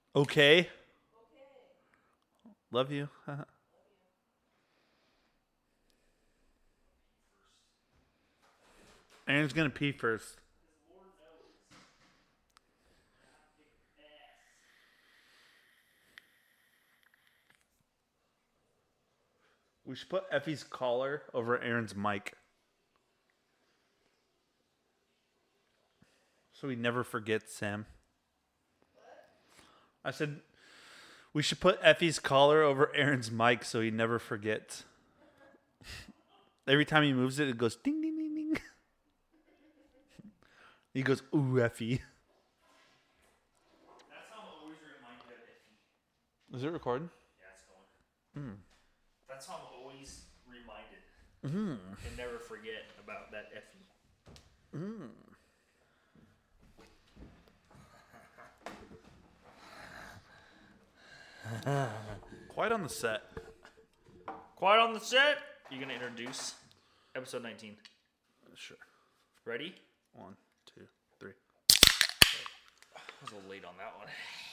Okay. Love you. Aaron's gonna pee first. We should put Effie's collar over Aaron's mic. So he never forgets, Sam. I said we should put Effie's collar over Aaron's mic so he never forgets. Every time he moves it, it goes ding, ding, ding, ding. He goes, ooh, Effie. That's how I'm always reminded of Effie. Is it recording? Yeah, it's going. That's how I'm always reminded. And never forget about that Effie. Quiet on the set. Quiet on the set. You're going to introduce episode 19. Sure. Ready? 1, 2, 3. I was a little late on that one.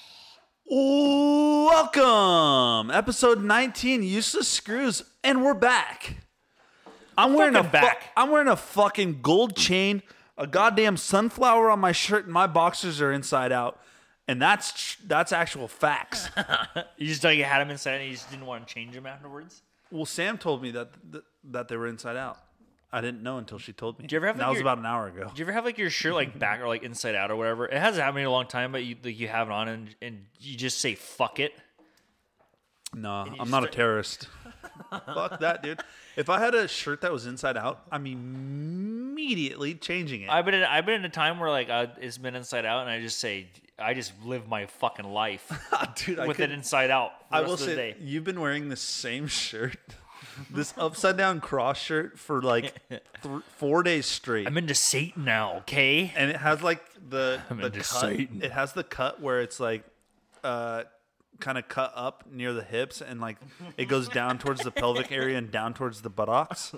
Welcome, episode 19, Useless Screws, and we're back. I'm wearing a fucking gold chain, a goddamn sunflower on my shirt, and my boxers are inside out, and that's actual facts. You just thought you had them inside and you just didn't want to change them afterwards? Well, Sam told me that they were inside out. I didn't know until she told me. Did you ever have that was about an hour ago. Do you ever have like your shirt like back or like inside out or whatever? It hasn't happened in a long time, but you have it on and you just say fuck it. No, I'm not a terrorist. Fuck that, dude. If I had a shirt that was inside out, I'm immediately changing it. I've been in a time where like it's been inside out, and I just live my fucking life Dude, with it inside out. I will say, you've been wearing the same shirt, this upside down cross shirt for like 4 days straight. I'm into Satan now, okay? And it has like the into cut. Satan. It has the cut where it's like kind of cut up near the hips, and like it goes down towards the pelvic area and down towards the buttocks.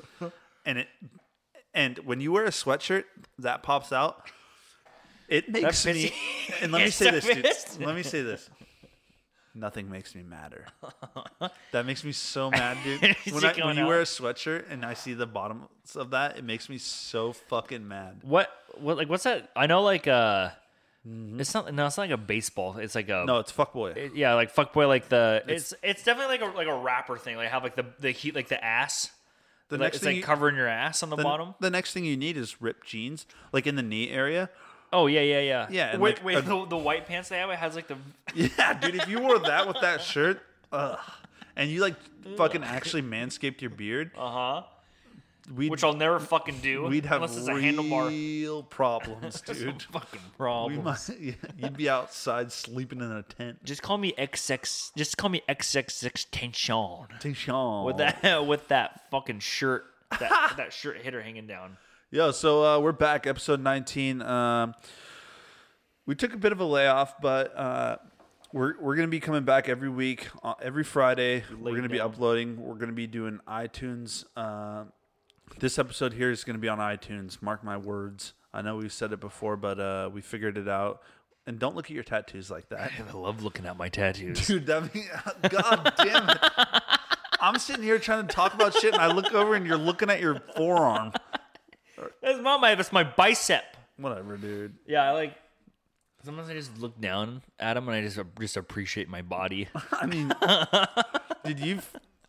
And when you wear a sweatshirt that pops out, it makes me. And let me say this, dude. Let me say this. Nothing makes me madder. That makes me so mad, dude. When you wear a sweatshirt and I see the bottoms of that, it makes me so fucking mad. What's that? I know like it's not like a baseball. It's like a no, it's fuckboy. Yeah, like fuckboy. Like it's definitely like a rapper thing. Like have like the heat like the ass. It's like covering your ass on the bottom. The next thing you need is ripped jeans, like in the knee area. Oh yeah. Yeah. And wait, the white pants they have, it has like the. Yeah, dude. If you wore that with that shirt, and you like fucking actually manscaped your beard, which I'll never fucking do. We'd have unless it's a handlebar. Real problems, dude. Fucking problems. You'd be outside sleeping in a tent. Just call me XX. Just call me XXX Tension. Tension. With that fucking shirt, that shirt hitter hanging down. Yo, so we're back, episode 19. We took a bit of a layoff, but we're going to be coming back every week, every Friday. We're going to be uploading. We're going to be doing iTunes. This episode here is going to be on iTunes. Mark my words. I know we've said it before, but we figured it out. And don't look at your tattoos like that. I love looking at my tattoos. Dude, God damn it. I'm sitting here trying to talk about shit, and I look over, and you're looking at your forearm. That's my bicep. Whatever, dude. Yeah, sometimes I just look down at them and I just appreciate my body. I mean, dude,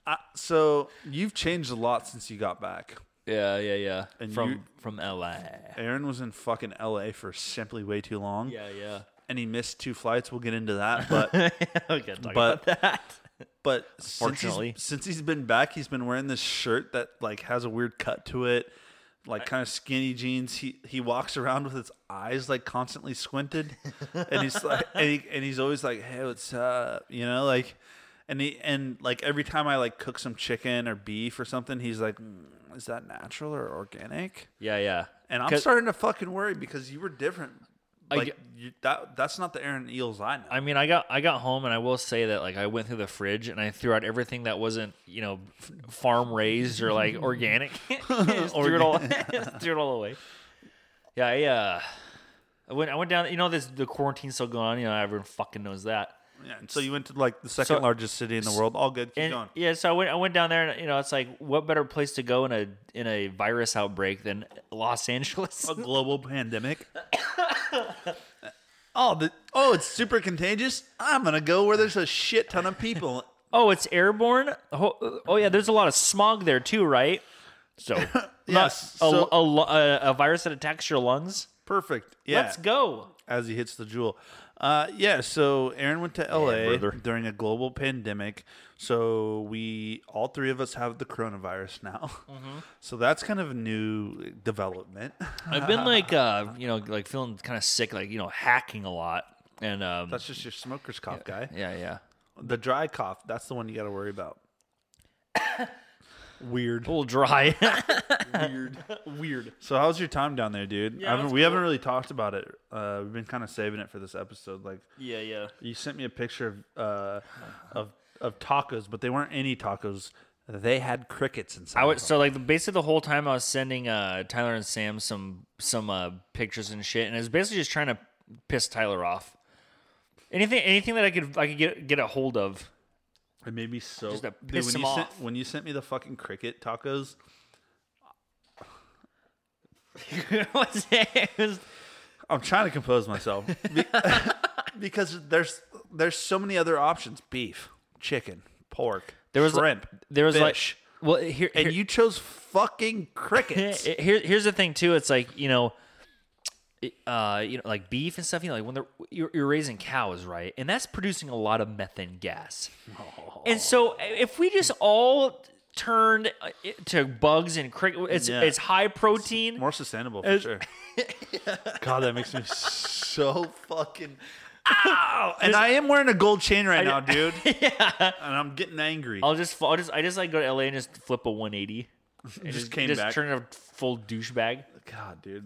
you've changed a lot since you got back. Yeah. And from LA. Aaron was in fucking LA for simply way too long. Yeah. And he missed 2 flights. We'll get into that, but we can't talk about that. But Fortunately, since he's been back, he's been wearing this shirt that like has a weird cut to it. Like kind of skinny jeans. He walks around with his eyes like constantly squinted, and he's like, and he's always like, "Hey, what's up?" You know, like, and like every time I like cook some chicken or beef or something, he's like, "Is that natural or organic?" Yeah. And I'm starting to fucking worry because you were different. Like that's not the Aaron Eels I know. I mean, I got home and I will say that like I went through the fridge and I threw out everything that wasn't farm raised or like organic. Just threw it all away. Yeah, I went down. The quarantine's still going on. Everyone fucking knows that. Yeah, and so you went to like the second largest city in the world. All good. Keep going. Yeah, so I went down there, and it's like, what better place to go in a virus outbreak than Los Angeles? A global pandemic. It's super contagious. I'm gonna go where there's a shit ton of people. Oh, it's airborne. Oh yeah, there's a lot of smog there too, right? So yes, a virus that attacks your lungs. Perfect. Yeah, let's go. As he hits the jewel. So Aaron went to LA during a global pandemic. So all three of us have the coronavirus now. Mm-hmm. So that's kind of a new development. I've been like feeling kind of sick, hacking a lot. And that's just your smoker's cough, guy. Yeah. The dry cough, that's the one you got to worry about. Weird. A little dry. Weird. So how's your time down there, dude? Yeah, we haven't really talked about it. We've been kind of saving it for this episode. Like, yeah. You sent me a picture of tacos, but they weren't any tacos. They had crickets inside. Basically the whole time I was sending Tyler and Sam some pictures and shit, and it was basically just trying to piss Tyler off. Anything that I could get a hold of. It made me so just to piss him off. When you sent me the fucking cricket tacos, I'm trying to compose myself because there's so many other options: beef, chicken, pork, shrimp, fish. And you chose fucking crickets. Here's the thing too. It's like like beef and stuff. Like when you're raising cows, right? And that's producing a lot of methane gas. Oh. And so if we just all turned to bugs and cricket, it's high protein, more sustainable for sure. God, that makes me so fucking. Ow! And I am wearing a gold chain right now, dude. Yeah. And I'm getting angry. I just like go to LA and just flip a 180. And just turn a full douchebag. God, dude,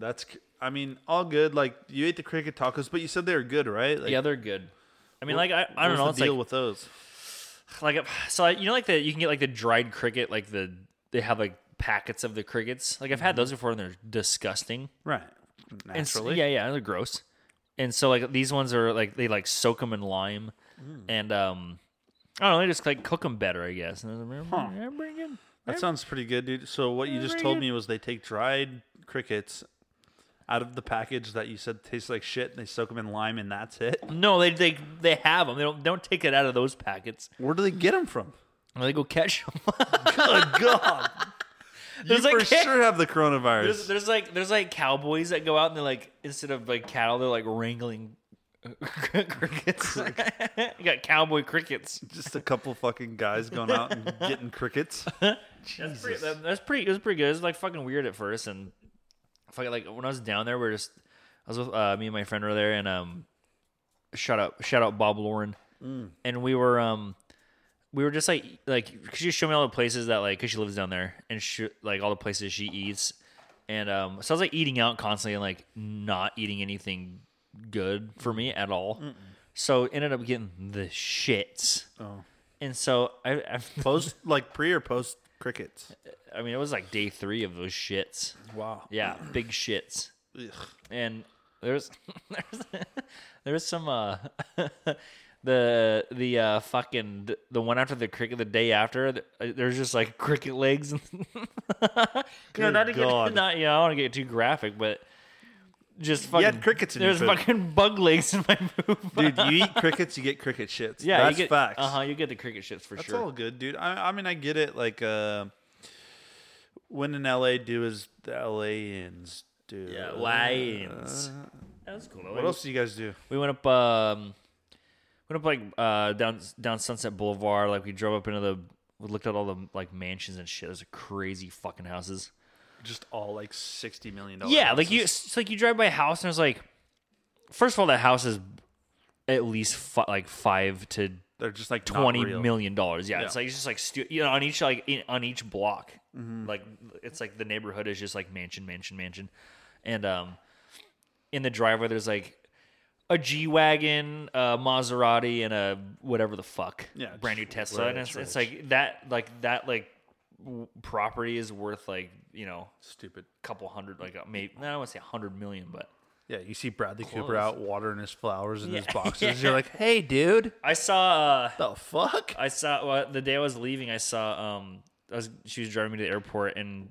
all good. Like, you ate the cricket tacos, but you said they were good, right? Like, yeah, they're good. I mean, I don't know. What's the deal with those? Like, so you can get like the dried cricket, like they have like packets of the crickets. Like I've had those before, and they're disgusting. Right. Naturally. Yeah, they're gross. And so like these ones are like they like soak them in lime, and I don't know, they just like cook them better, I guess. Yeah, pretty good. That sounds pretty good, dude. So what you just told me was they take dried crickets out of the package that you said tastes like shit, and they soak them in lime, and that's it? No, they have them. They don't take it out of those packets. Where do they get them from? They go catch them. Good God. You for sure have the coronavirus. There's like cowboys that go out and they're like, instead of like cattle, they're like wrangling crickets. You got cowboy crickets. Just a couple fucking guys going out and getting crickets. It was pretty good. It was like fucking weird at first, and like when I was down there, I was with me and my friend were there, and shout out Bob Lauren, and we were just like she showed me all the places that like, cause she lives down there, and like all the places she eats, and so I was like eating out constantly and like not eating anything good for me at all. So ended up getting the shits. Oh, and so I post like pre or post crickets. I mean, it was like day 3 of those shits. Wow. Yeah, big shits. Ugh. And there's some the fucking the one after the cricket, the day after, there's just like cricket legs. I don't want to get too graphic, but just fucking, you had crickets in there's your food. Fucking bug legs in my food. Dude, you eat crickets, you get cricket shits. Yeah, that's facts. You get the cricket shits for that's sure. That's all good, dude. I mean, I get it. Like, when in LA, do as the LAians do. Yeah, Lions. That was cool. What else do you guys do? We went up like down Sunset Boulevard. Like we drove up we looked at all the like mansions and shit. There's crazy fucking houses. Just all like $60 million. Yeah, houses. It's like you drive by a house and it's like, first of all, that house is at least like $5 to they're just like $20 million. Yeah, it's just like on each block. Mm-hmm. Like it's like the neighborhood is just like mansion, and in the driveway there's like a G-Wagon, a Maserati, and a whatever the fuck, brand new Tesla, and it's like that property is worth like, stupid couple hundred, like maybe I don't want to say 100 million, but Yeah, you see Bradley Cooper Clothes. out watering his flowers in his boxers. You're like, hey, dude. I saw. The fuck? I saw the day I was leaving. I saw. She was driving me to the airport, and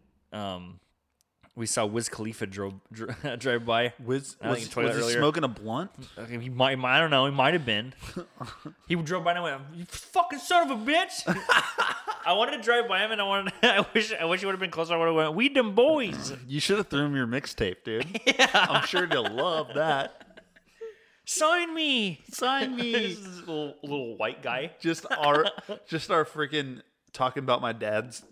we saw Wiz Khalifa drive by. Was I think he you told me that earlier. smoking a blunt? Okay, he might. I don't know. He might have been. He drove by and I went, "You fucking son of a bitch!" I wanted to drive by him, and I wish he would have been closer. I would have went, "We them boys." You should have thrown him your mixtape, dude. Yeah. I'm sure they'll love that. Sign me. Sign me. This is this little white guy. Just our freaking talking about my dad's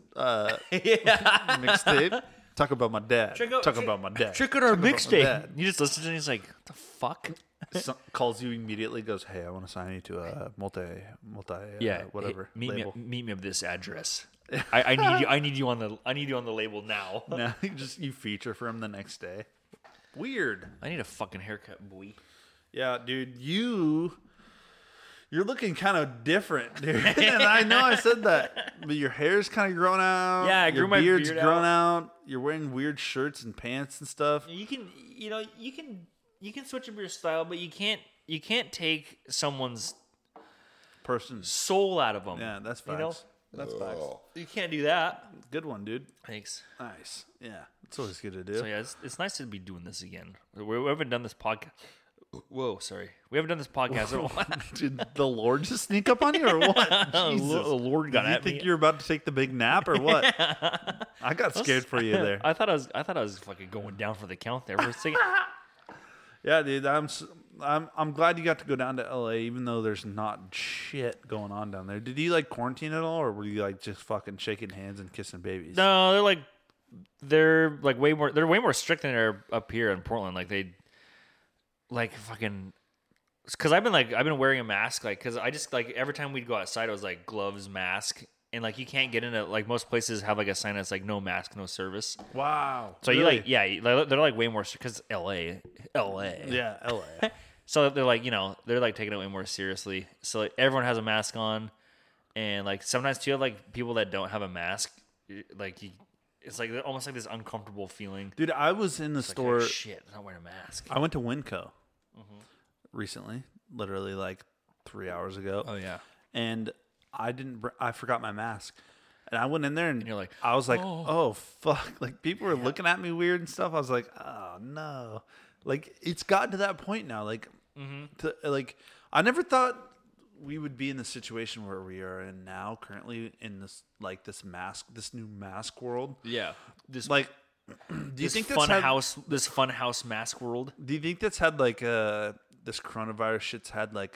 mixtape. Talk about my dad. Talk about my dad. Check out our Talk about my mixtape. dad. You just listen to it and he's like, what the fuck? Calls you immediately. Goes, hey, I want to sign you to a multi whatever Hey, label. meet me at this address. I need you. I need you on the label now. Now you feature for him the next day. Weird. I need a fucking haircut, boy. Yeah, dude, you're looking kind of different, dude. And I know I said that, but your hair's kind of growing out. Yeah, I grew my beard's beard grown out. You're wearing weird shirts and pants and stuff. You can switch up your style, but you can't take someone's Person. soul out of them. Yeah, that's facts. You know? That's facts. You can't do that. Good one, dude. Thanks. Nice. Yeah, it's always good to do. So yeah, it's nice to be doing this again. We haven't done this podcast. Whoa, sorry. We haven't done this podcast in a while. Did the Lord just sneak up on you or what? Jesus. The Lord got Did you at think me. you're about to take the big nap or what? I got scared for you there. I thought I was fucking going down for the count there for a second. Yeah, dude, I'm glad you got to go down to LA, even though there's not shit going on down there. Did you like quarantine at all, or were you like just fucking shaking hands and kissing babies? No, they're way more strict than they're up here in Portland. Like they, like fucking, because I've been wearing a mask, like, because I just, like, every time we'd go outside, it was like gloves, mask, and like you can't get into, like, most places have like a sign that's like no mask, no service. Wow. So really? they're like way more because LA. Yeah, LA. So they're like, they're like taking it way more seriously. So like, everyone has a mask on, and like sometimes too, like people that don't have a mask, like it's like almost like this uncomfortable feeling. Dude, I was in the store. Like, oh, shit, I'm not wearing a mask. I went to Winco recently, literally like 3 hours ago. Oh yeah. And I forgot my mask. And I went in there and you're like, I was like, oh fuck. Like people were looking at me weird and stuff. I was like, oh no. Like it's gotten to that point now. Like, I never thought we would be in the situation where we are in now, currently in this new mask world. Yeah. This Like, do you think this fun house mask world? Do you think that's had like this coronavirus shit's had like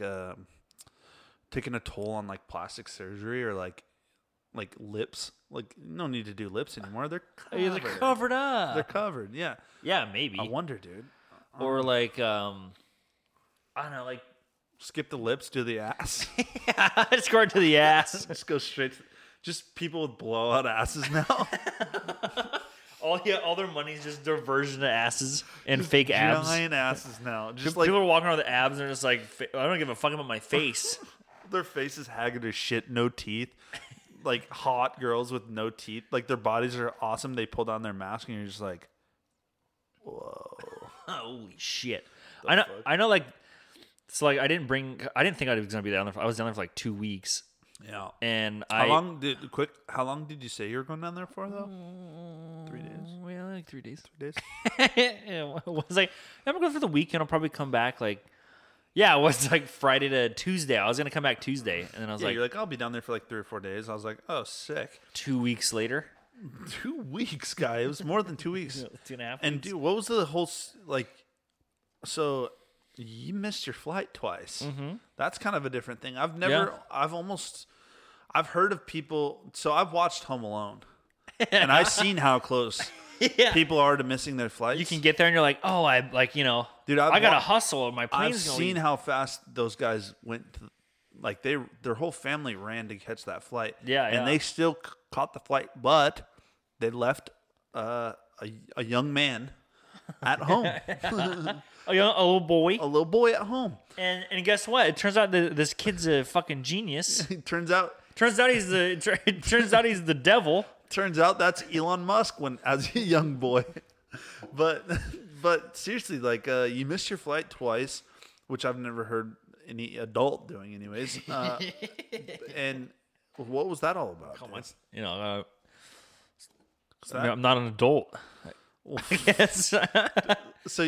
taken a toll on like plastic surgery or like lips? Like, no need to do lips anymore. They're covered. They're covered up. They're covered. Yeah. Yeah, maybe. I wonder, dude. Or like, I don't know, like Skip the lips, do the ass. just go right to the ass. Just go straight. Just people with blowout asses now. All their money's just diversion to asses and fake abs. Giant asses now. Just People like are walking around with abs and they're just like, I don't give a fuck about my face. their faces haggard as shit, no teeth. Like hot girls with no teeth. Like their bodies are awesome. They pull down their mask and you're just like, whoa. Holy shit. I know, like, so like I didn't think I was gonna be down there. I was down there for like 2 weeks. Yeah. And How long did you say you were going down there for though? 3 days. Well, like 3 days. 3 days. It was like, I'm going for the weekend. I'll probably come back like, yeah, it was like Friday to Tuesday. I was gonna come back Tuesday, and then I was Yeah, like, you're like, I'll be down there for like 3 or 4 days. I was like, oh, sick. 2 weeks later. 2 weeks, guy. It was more than 2 weeks. 2.5 And weeks. dude, what was the whole like? So you missed your flight twice. Mm-hmm. That's kind of a different thing. I've heard of people. So I've watched Home Alone, and I've seen how close people are to missing their flights. You can get there and you're like, oh, I like, Dude, I got to hustle. My I've plane's going. seen how fast those guys went. Like their whole family ran to catch that flight. Yeah, and they still caught the flight, but they left a young man at home. a little boy. A little boy at home. And guess what? It turns out that this kid's a fucking genius. It turns out he's the devil. Turns out that's Elon Musk as a young boy. But But seriously, like you missed your flight twice, which I've never heard any adult doing, anyways. And what was that all about? Come on. You know, that- I'm not an adult. I guess. So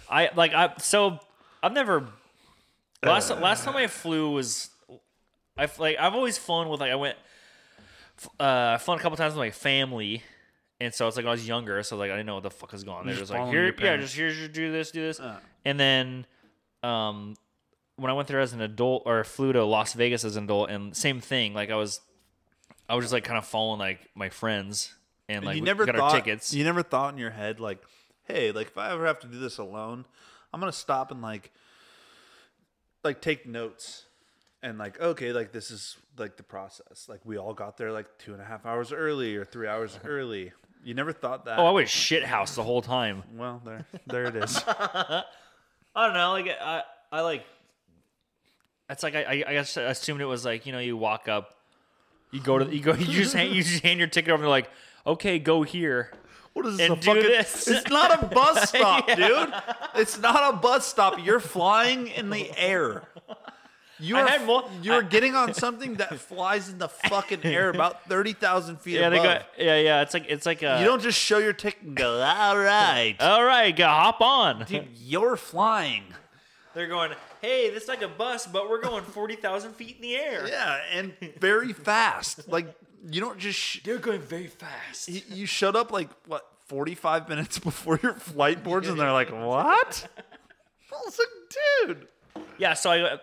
I've never. Last time I flew was, I've always flown with I went. I've flown a couple times with my family, and so it's like I was younger, so like I didn't know what the fuck was going on. They're just like, here, do this. And then, when I went there as an adult, or flew to Las Vegas as an adult, and same thing. Like I was just like kind of following like my friends, and like you we never got thought, our tickets. You never thought in your head like, hey, like if I ever have to do this alone, I'm gonna stop and like take notes. And like, okay, like this is like the process. Like we all got there like 2.5 hours early or 3 hours early. You never thought that. Oh, I was shithouse the whole time. Well, there it is. I don't know. Like I like. It's like I guess I assumed it was like, you know, you walk up, you just hand your ticket over. And they're like, okay, go here. What is this? And do this. It's not a bus stop, dude. It's not a bus stop. You're flying in the air. You're getting on something that flies in the fucking air about 30,000 feet above. It's like you don't just show your ticket and go, all right, go hop on. dude. You're flying. They're going, hey, this is like a bus, but we're going 40,000 feet in the air. Yeah, and very fast. Like you don't just. They're going very fast. You showed up like what 45 minutes before your flight boards, and they're like, what? I was like, dude. Yeah, so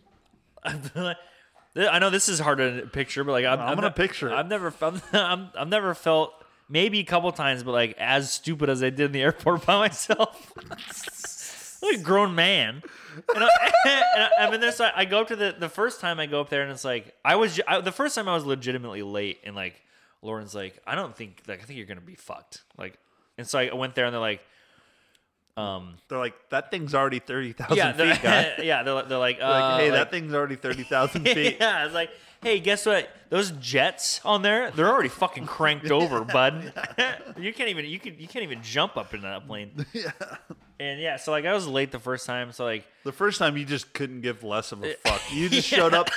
I know this is hard to picture, but like I'm gonna picture it. I've never felt, maybe a couple times, but like as stupid as I did in the airport by myself. Like a grown man. And I mean, I go up to the first time I go up there, and it's like the first time I was legitimately late, and like Lauren's like, I think you're gonna be fucked. Like, and so I went there, and they're like. They're like, that thing's already 30,000 feet, guy. Yeah, they're like, hey, that thing's already 30,000 feet. Yeah, it's like, hey, guess what? Those jets on there, they're already fucking cranked over, bud. You can't even jump up in that plane. Yeah. And yeah, so like I was late the first time, so like The first time you just couldn't give less of a fuck. You just showed up.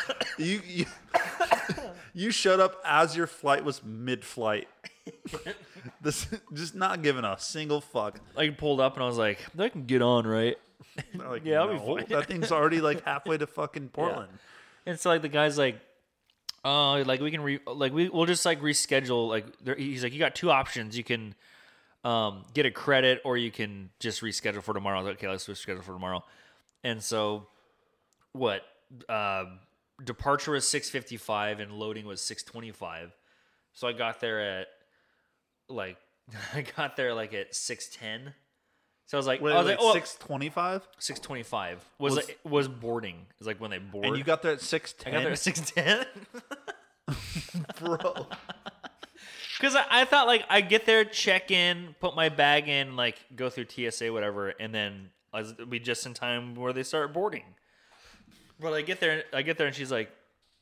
You showed up as your flight was mid-flight. This just not giving a single fuck. I pulled up and I was like, I can get on, right? They're like, Yeah, I'll be no, fine. that thing's already like halfway to fucking Portland. And so like the guy's like, oh, like we can we'll just like reschedule. Like he's like, you got two options. You can get a credit, or you can just reschedule for tomorrow. I was like, okay, let's reschedule for tomorrow. And so what? Departure was 6:55 and loading was 6:25. So I got there at like at 6:10. So I was like, Wait, 6:25? 6:25 was boarding. It was like when they board. And you got there at 6:10? I got there at 6:10. Bro. Because I thought like I get there, check in, put my bag in, like go through TSA, whatever, and then I'd be just in time where they start boarding. But I get there, and she's like,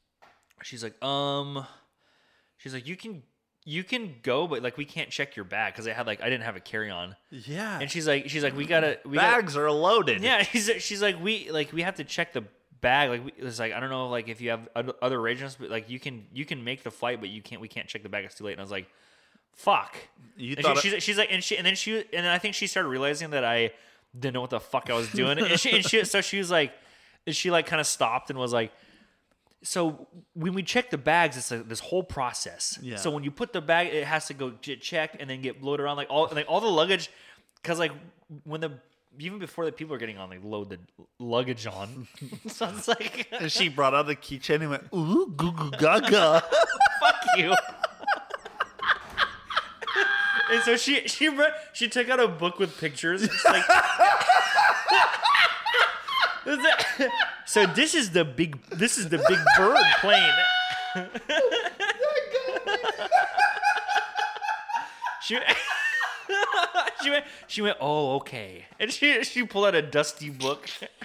you can go, but like we can't check your bag because I didn't have a carry on. Yeah. And she's like, bags are loaded. Yeah. She's like, we have to check the bag. Like it's like, I don't know, like if you have other arrangements, but like you can make the flight, but we can't check the bag. It's too late. And I was like, fuck. She's like, and I think she started realizing that I didn't know what the fuck I was doing. So she was like, she like kind of stopped and was like, so when we check the bags, it's like this whole process. Yeah. So when you put the bag, it has to go get checked and then get loaded on like all the luggage, because like even before the people are getting on, like load the luggage on. So it's like, and she brought out the keychain and went, ooh, goo goo gaga. Fuck you. And so she took out a book with pictures. It's like, so this is the big bird plane. She went, oh, okay. And she pulled out a dusty book.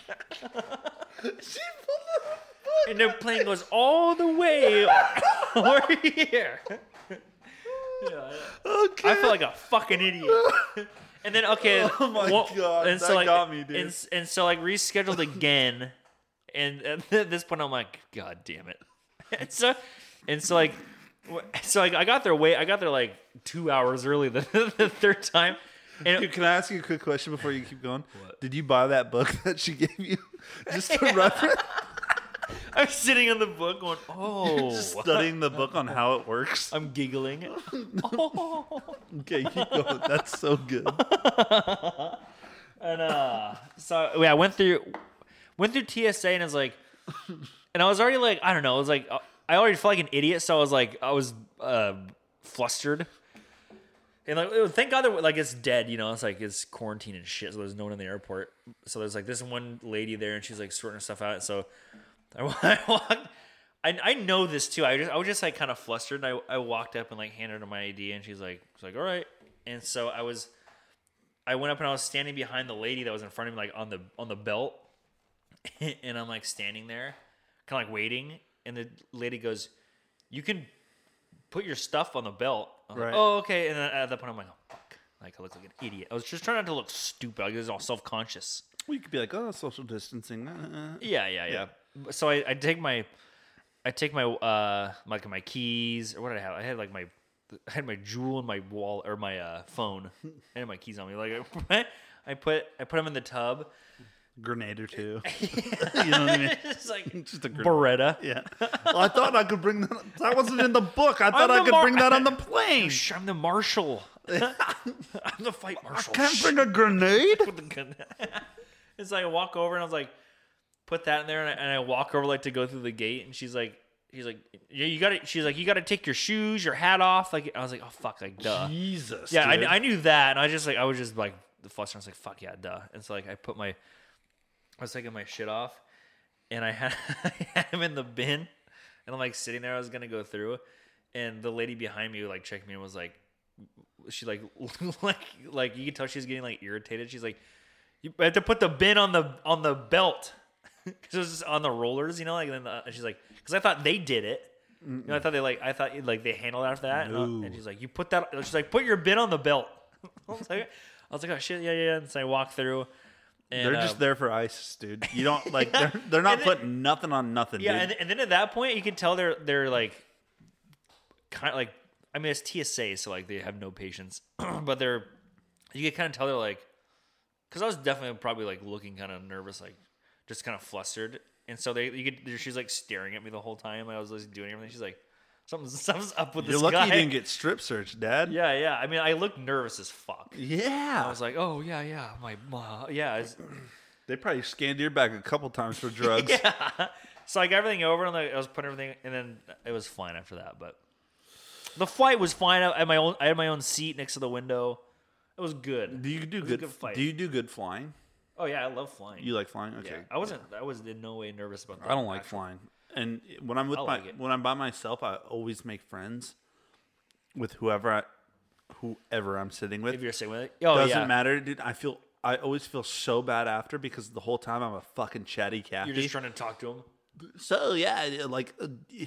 And the plane goes all the way over here. Yeah. Okay. I felt like a fucking idiot. And then okay, Oh my God, and that so like, got me, dude. And so like rescheduled again, and at this point I'm like, God damn it. and so like, I got there like 2 hours early the third time. And Dude, can I ask you a quick question before you keep going? What? Did you buy that book that she gave you just to reference? I'm sitting on the book going, oh. Just studying the book on how it works. I'm giggling. Oh. Okay, keep going. That's so good. And so yeah, I went through TSA and it's like, and I was already like, I don't know, it was like I already felt like an idiot, so I was flustered. And like, thank God that like it's dead, you know. It's like it's quarantine and shit, so there's no one in the airport. So there's like this one lady there, and she's like sorting her stuff out. So I walked. I know this too. I was just like kind of flustered. And I walked up and like handed her my ID, and she's like all right. And so I went up and I was standing behind the lady that was in front of me, like on the belt, and I'm like standing there, kind of like waiting. And the lady goes, "You can put your stuff on the belt." I'm Right. like, oh, okay. And then at that point, I'm like, oh, fuck. Like, I look like an idiot. I was just trying not to look stupid. I was all self-conscious. Well, you could be like, oh, social distancing. Yeah. So I take my like my keys, or what did I have? I had my jewel in my wallet, or my phone. I had my keys on me. Like I put them in the tub. Grenade or two. You know what I mean? It's like Just a grenade. Beretta. Yeah. Well, I thought I could bring that. That wasn't in the book. I thought I could bring that on the plane. I'm the marshal. I'm the fight marshal. Can't bring a grenade. With the gun. It's like I walk over and I was like, put that in there, and I walk over like to go through the gate, and he's like, yeah, you got to. She's like, you got to take your shoes, your hat off. Like I was like, oh fuck, like duh. Jesus. Yeah, dude. I knew that, and I was just like the fluster. I was like, fuck yeah, duh. And so like I was taking my shit off, and I had him in the bin, and I'm like sitting there. I was gonna go through, and the lady behind me like checked me and was like, she like like you could tell she was getting like irritated. She's like, you have to put the bin on the belt because it was just on the rollers, you know. Like and then she's like, because I thought they did it. You know, I thought they handled after that. No. And she's like, you put that. She's like, put your bin on the belt. I was like, oh shit, yeah. And so I walked through. And, they're just there for ISIS, dude. You don't like they're not putting nothing on nothing. Yeah, dude. and then at that point you can tell they're like kind of like, I mean it's TSA, so like they have no patience, but you can kind of tell they're like, because I was definitely probably like looking kind of nervous, like just kind of flustered, and so she's like staring at me the whole time. I was like doing everything. She's like, something's up with this guy. You're lucky you didn't get strip searched, Dad. Yeah. I mean, I looked nervous as fuck. Yeah. I was like, oh yeah, yeah. They probably scanned your bag a couple times for drugs. Yeah. So I got everything over, and I was putting everything, and then it was fine after that. But the flight was fine. I had my own seat next to the window. It was good. Do you do good flight? Do you do good flying? Oh yeah, I love flying. You like flying? Okay. Yeah. I was in no way nervous about that. I don't like flying. And when I'm when I'm by myself, I always make friends with whoever I'm sitting with. If you're sitting with it, Doesn't matter, dude. I always feel so bad after because the whole time I'm a fucking chatty Cathy. You're just trying to talk to him. So yeah, like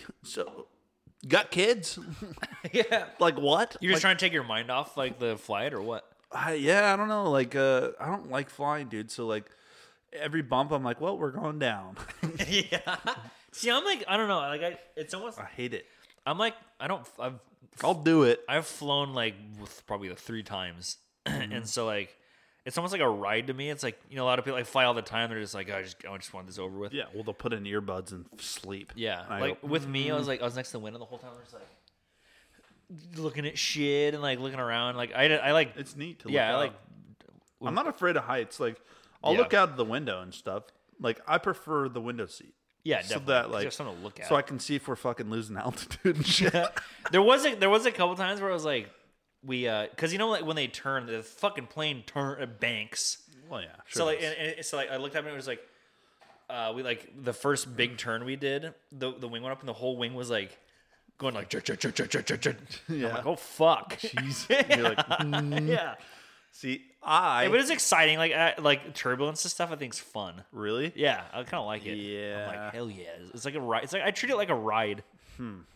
so got kids? Yeah. Like what? You're just trying to take your mind off like the flight or what? I don't know. Like I don't like flying, dude. So like every bump, I'm like, well, we're going down. Yeah. See, I'm like, I don't know. Like it's almost. I hate it. I'm like, I'll do it. I've flown like probably 3 times, and so like, it's almost like a ride to me. It's like, you know, a lot of people like fly all the time. They're just like, I just want this over with. Yeah. Well, they'll put in earbuds and sleep. Yeah. And Like with me, I was next to the window the whole time. I was like looking at shit and like looking around. Like I like. It's neat to look Yeah. out. I like. I'm not afraid of heights. Like I'll look out the window and stuff. Like I prefer the window seat. Yeah, so definitely. that like There's something to look at. so I can see if we're fucking losing altitude and shit. There was a couple times where I was like, because you know like when they turn, the fucking plane banks. Well, yeah. Sure So like, so like I looked up and it was like, we like the first big turn we did, the wing went up and the whole wing was like going like yeah. I'm like, oh fuck. Jeez. You're like, Yeah. See, But it's exciting. Like turbulence and stuff. I think is fun. really? Yeah, I kind of like it. Yeah. I'm like, hell yeah. It's like a ride. It's like I treat it like a ride.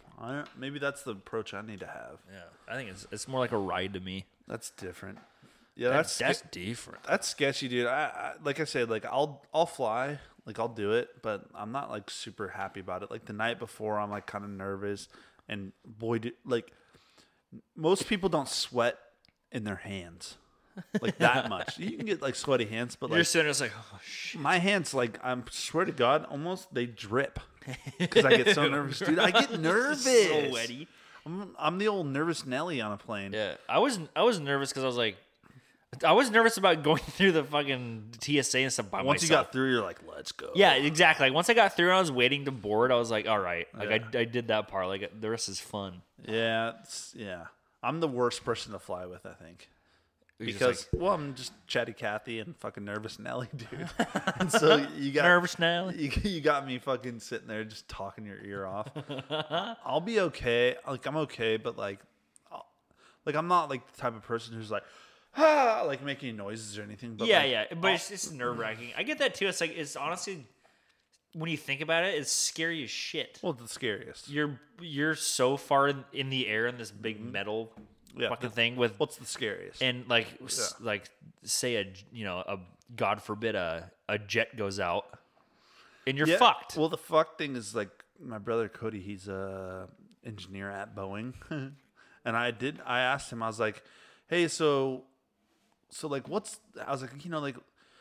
Maybe that's the approach I need to have. Yeah, I think it's more like a ride to me. That's different. Yeah, that's different. That's sketchy, dude. I like I said, like I'll fly, like I'll do it, but I'm not like super happy about it. Like the night before, I'm like kind of nervous, and boy, like most people don't sweat in their hands like that much. You can get like sweaty hands, but You're like sitting there, it's like, oh shit. my hands, like I swear to God, almost they drip because I get so nervous, dude. I get nervous. So sweaty. I'm the old nervous Nelly on a plane. Yeah, I was nervous because I was nervous about going through the fucking TSA and stuff by myself. Once you got through, you're like, let's go. Yeah, exactly. Like, once I got through and I was waiting to board, I was like, all right. Like, I did that part. Like, the rest is fun. Yeah, yeah. I'm the worst person to fly with, I think. You're Because, well, I'm just chatty Cathy and fucking nervous Nelly, dude. And so you got nervous Nelly. You got me fucking sitting there just talking your ear off. I'll be okay. Like I'm okay, but like I'm not like the type of person who's like, like making noises or anything. But Yeah, like, yeah. But it's nerve wracking. I get that too. It's like, it's honestly, when you think about it, it's scary as shit. Well, the scariest. You're so far in the air in this big metal fucking thing with What's the scariest? and like say a God forbid a jet goes out and you're fucked. Well, the fuck thing is like my brother Cody. He's a engineer at Boeing, and I asked him. I was like, hey, so like, I was like, like,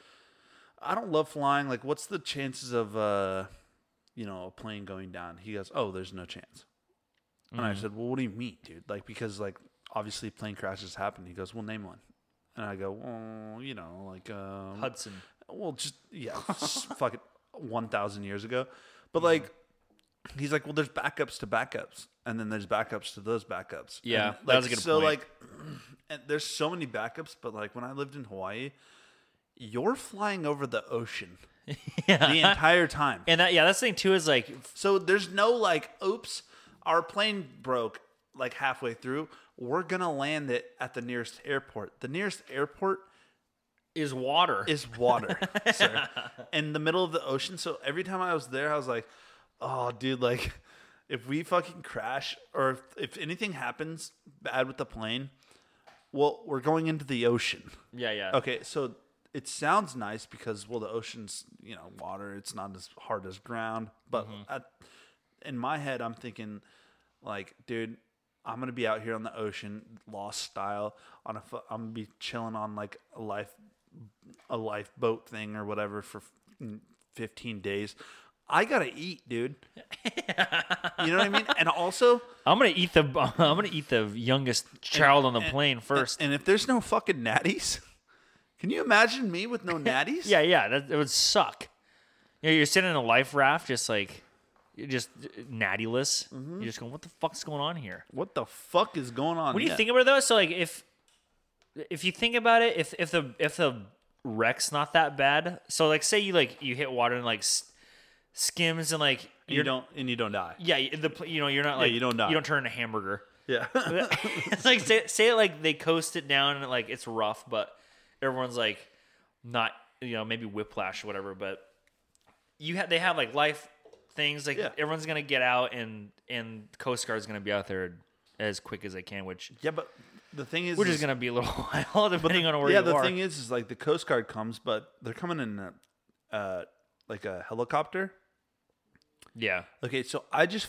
I don't love flying. Like, what's the chances of a plane going down? He goes, oh, there's no chance. And I said, well, what do you mean, dude? Like, because like obviously plane crashes happen. He goes, well, name one. And I go, well, like Hudson. Well, just fuck it, 1,000 years ago. But like, he's like, well, there's backups to backups, and then there's backups to those backups. Yeah, and, that was a good so point. like, and there's so many backups. But like when I lived in Hawaii, you're flying over the ocean the entire time. And that's the thing too, is like, So there's no like, oops, our plane broke like halfway through. We're gonna land it at the nearest airport. The nearest airport is water. sir, in the middle of the ocean. So every time I was there, I was like, oh, dude, like if we fucking crash or if anything happens bad with the plane, well, we're going into the ocean. Yeah. Okay, so it sounds nice because, well, the ocean's, water. It's not as hard as ground. But in my head, I'm thinking, like, dude, I'm going to be out here on the ocean, Lost style. I'm going to be chilling on, like, a lifeboat thing or whatever for 15 days. I got to eat, dude. You know what I mean? And also, I'm gonna eat the youngest child on the plane first. And if there's no fucking natties, can you imagine me with no natties? Yeah, it would suck. You're sitting in a life raft, just like, you're just nattyless. You're just going, what the fuck's going on here? What the fuck is going on? When you think about it though, so like if you think about it, if the wreck's not that bad, so like say you hit water and like skims and like you don't die. Yeah, you're not like you don't die. You don't turn into a hamburger. Yeah. It's like say like they coast it down and like it's rough, but everyone's like not maybe whiplash or whatever, but they have like life things like everyone's gonna get out and Coast Guard's gonna be out there as quick as they can, which but the thing is, we're just gonna be a little while depending on where you are. Yeah, the thing is like the Coast Guard comes, but they're coming in like a helicopter. Yeah. Okay, so I just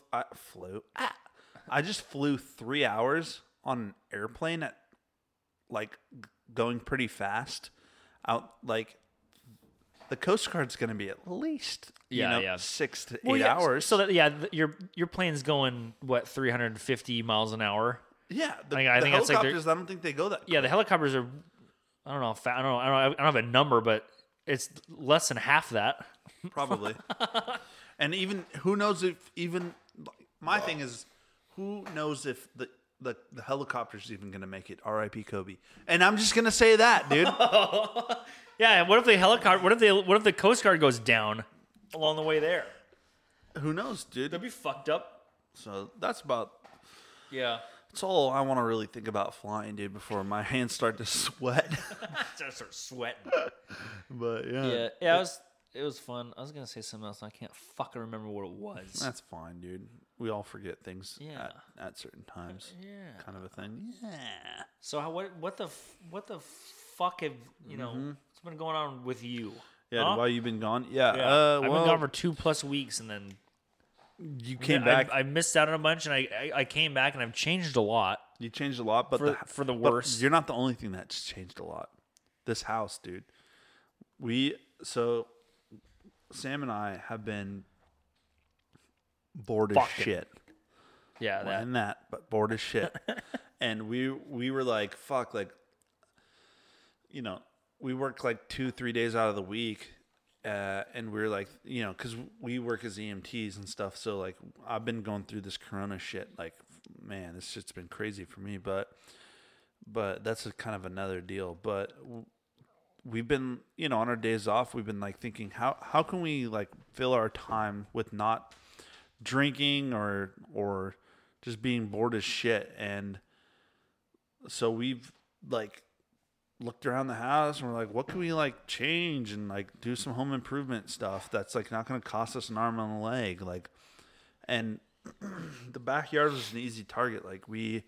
I just flew 3 hours on an airplane at like going pretty fast. Out like the Coast Guard's going to be at least 6 to 8 hours. So that your plane's going 350 miles an hour. Yeah, I think that's helicopters. I don't think they go that. Yeah, the helicopters are. I don't know. I don't have a number, but it's less than half that. Probably. And even who knows if even my thing is who knows if the helicopter's even going to make it. R.I.P. Kobe. And I'm just going to say that, dude. Yeah. What if the helicopter? What if the Coast Guard goes down along the way there? Who knows, dude? That'd be fucked up. So that's about. Yeah. That's all I want to really think about flying, dude, before my hands start to sweat. Start sweating. But yeah. Yeah. It was fun. I was gonna say something else. And I can't fucking remember what it was. That's fine, dude. we all forget things Yeah. at certain times. Yeah. Kind of a thing. Yeah. So what the fuck have what's been going on with you? Yeah. Huh? While you've been gone. Yeah. I've been well, gone for 2+ weeks, and then you came back. I missed out on a bunch, and I came back, and I've changed a lot. You changed a lot, but For the but worse. you're not the only thing that's changed a lot. This house, dude. Sam and I have been bored as Fucking. shit. Yeah, But bored as shit. And we were like, fuck, like, we work like 2-3 days out of the week. And we're like, because we work as EMTs and stuff. So, like, I've been going through this corona shit. Like, man, this shit's been crazy for me. But that's kind of another deal. But we've been, on our days off, we've been, like, thinking, how can we, like, fill our time with not drinking or just being bored as shit. And so we've, like, looked around the house and we're like, what can we like change and like do some home improvement stuff that's like not going to cost us an arm and a leg, like. And the backyard was an easy target. Like we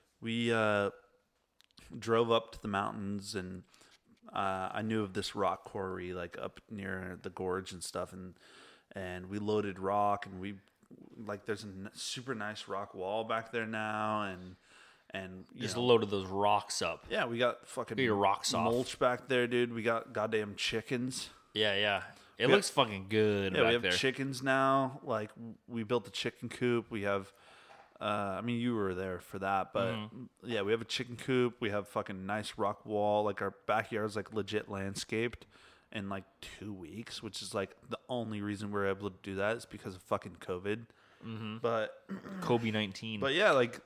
drove up to the mountains, and I knew of this rock quarry like up near the gorge and stuff, and we loaded rock, and we like there's a super nice rock wall back there now, and just loaded those rocks up. Yeah, we got fucking Get your rocks off. mulch back there, dude. We got goddamn chickens. Yeah. It looks fucking good. Yeah, back we have there. chickens now. Like we built a chicken coop. We have, I mean, you were there for that, but yeah, we have a chicken coop. We have fucking nice rock wall. Like our backyard's like legit landscaped in like 2 weeks, which is like the only reason we're able to do that is because of fucking COVID. But COVID-19. But yeah, like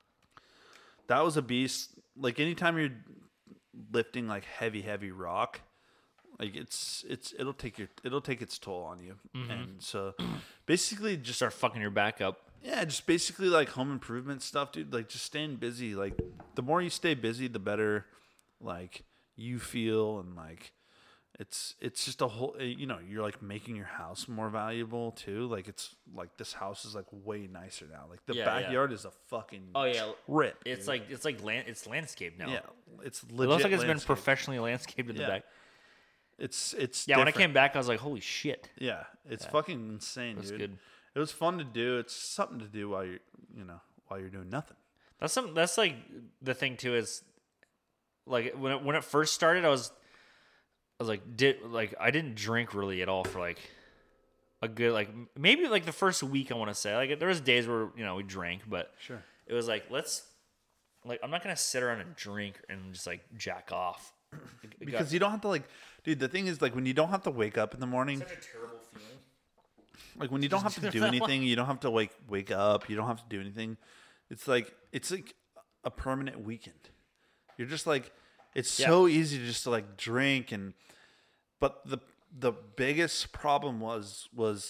that was a beast. Like anytime you're lifting like heavy rock, like it'll take its toll on you. And so basically just start fucking your back up. Yeah, just basically like home improvement stuff, dude. Like just staying busy. Like the more you stay busy, the better like you feel, and like it's just a whole, you're like making your house more valuable too. Like it's like this house is like way nicer now. Like the backyard is a fucking trip. It's it's landscaped now. Yeah, it's legit. It looks like it's been landscape. professionally landscaped in the back. It's yeah. different. When I came back, I was like, holy shit. Yeah, it's fucking insane, That's dude. good. It was fun to do. It's something to do while you're doing nothing. That's like the thing too, is like when it first started, I was like I didn't drink really at all for like a good like maybe like the first week, I want to say. Like there was days where we drank, but sure, it was like I'm not gonna sit around and drink and just like jack off because you don't have to like, dude. The thing is like when you don't have to wake up in the morning. Such a terrible feeling. Like when you don't have to do anything, you don't have to wake up, you don't have to do anything. It's like a permanent weekend. You're just like, it's so easy to just to like drink, but the biggest problem was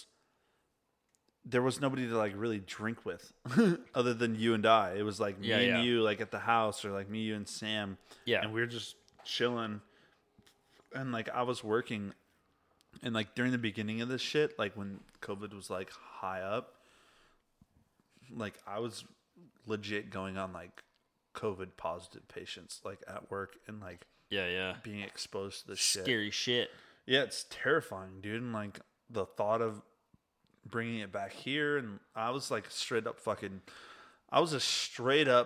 there was nobody to like really drink with other than you and I. It was like me and you like at the house, or like me, you and Sam. Yeah. And we were just chilling, and like I was working. And like during the beginning of this shit, like when COVID was like high up, like I was legit going on like COVID positive patients like at work, and like being exposed to this scary shit. Yeah, it's terrifying, dude. And like the thought of bringing it back here, and I was like straight up fucking, I was a straight up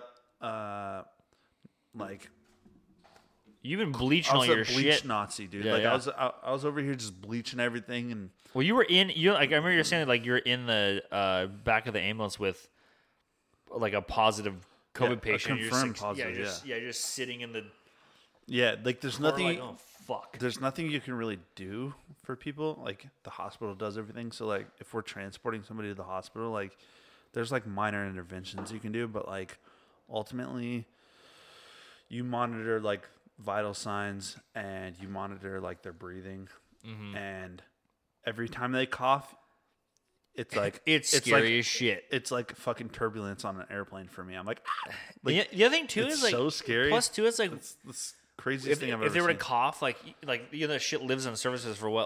like. You've been bleaching all your bleach shit, Nazi, dude. Yeah, like yeah. I was over here just bleaching everything, and well, you were in. Like I remember you saying like you're in the back of the ambulance with like a positive COVID patient. A confirmed positive. You're just sitting in the. Yeah, like there's nothing. Like, oh fuck. There's nothing you can really do for people. Like the hospital does everything. So like if we're transporting somebody to the hospital, like there's like minor interventions you can do, but like ultimately, you monitor like vital signs, and you monitor like their breathing, and every time they cough, it's like it's scary like, as shit. It's like fucking turbulence on an airplane for me. I'm like, the other thing too it's is like so scary. Plus too, it's like it's the craziest thing I've ever if they were seen. to cough, like that shit lives on surfaces for what, like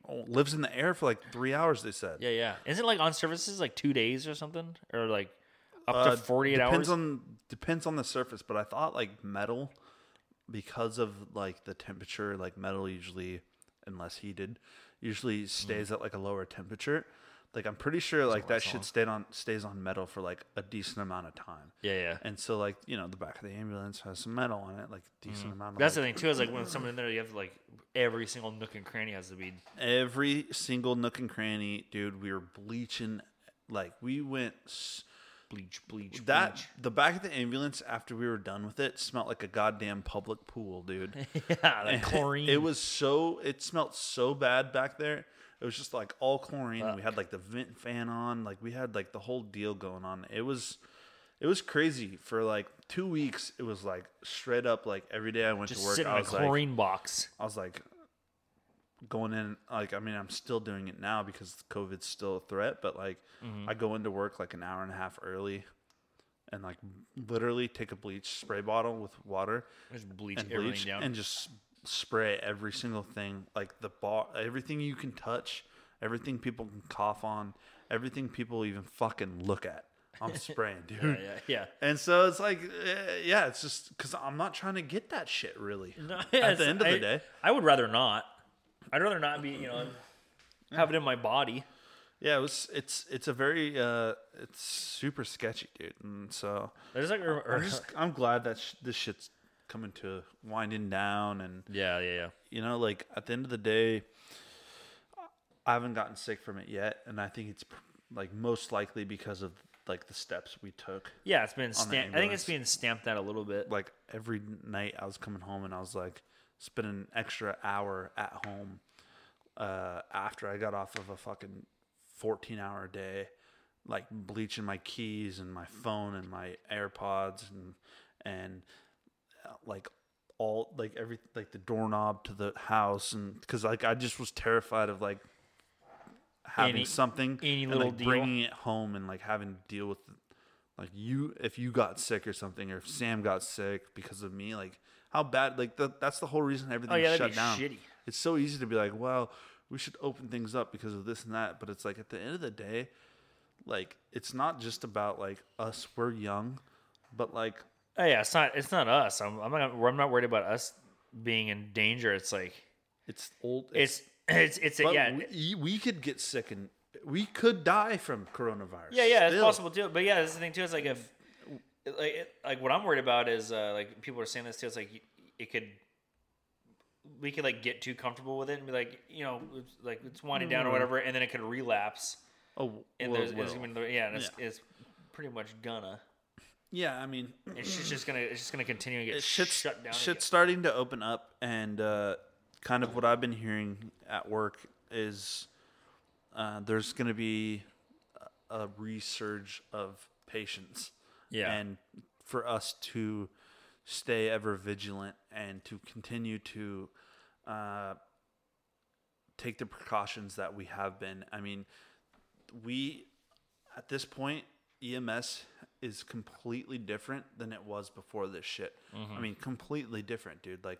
lives in the air for like 3 hours. They said. Yeah. Isn't it like on surfaces like 2 days or something, or like up to 48 hours? Depends on the surface, but I thought like metal, because of like the temperature, like metal usually, unless heated, usually stays at like a lower temperature. Like I'm pretty sure like that shit stays on metal for like a decent amount of time. Yeah. And so like, you know, the back of the ambulance has some metal on it, like decent amount of That's the thing too, is like when someone in there, you have to like every single nook and cranny has to be every single nook and cranny, dude. We were bleaching, like we went bleach. The back of the ambulance after we were done with it smelled like a goddamn public pool, dude. Yeah, like chlorine. It smelled so bad back there. It was just like all chlorine. Fuck. We had like the vent fan on, like we had like the whole deal going on. It was crazy for like 2 weeks. It was like straight up like every day I went just to work. Sit in a chlorine box. I was like going in, like, I mean, I'm still doing it now because COVID's still a threat, but like I go into work like an hour and a half early and like literally take a bleach spray bottle with water, just bleach everything down, and just spray every single thing, like everything you can touch, everything people can cough on, everything people even fucking look at. I'm spraying, dude. Yeah. And so it's like, it's just because I'm not trying to get that shit really. No, at the end of the day, I would rather not. I'd rather not be, have it in my body. Yeah, it's a very it's super sketchy, dude. And so there's like I'm glad that this shit's coming to winding down. And yeah. You know, like at the end of the day, I haven't gotten sick from it yet, and I think it's like most likely because of like the steps we took. Yeah, it's been I think it's being stamped out a little bit. Like every night I was coming home and I was like spending an extra hour at home after I got off of a fucking 14-hour day, like bleaching my keys and my phone and my AirPods and like all like every like the doorknob to the house, and because like I just was terrified of like having something and like deal. Bringing it home and like having to deal with like if you got sick or something, or if Sam got sick because of me, like how bad, like that's the whole reason everything shut down. Shitty. It's so easy to be like, well, we should open things up because of this and that, but it's like at the end of the day, like it's not just about like us, we're young, but like it's not us. I'm not worried about us being in danger. It's like it's old. We could get sick and we could die from coronavirus. Yeah, it's possible too. But yeah, that's the thing too. It's like if like what I'm worried about is like people are saying this too. It's like we could like get too comfortable with it and be like, it's winding down or whatever, and then it could relapse. It's pretty much gonna. Yeah, I mean, it's just gonna continue to get shut down. Shit's starting to open up, and kind of what I've been hearing at work is there's gonna be a resurge of patients. Yeah, and for us to stay ever vigilant and to continue to take the precautions that we have been. I mean, at this point, EMS is completely different than it was before this shit. I mean, completely different, dude. Like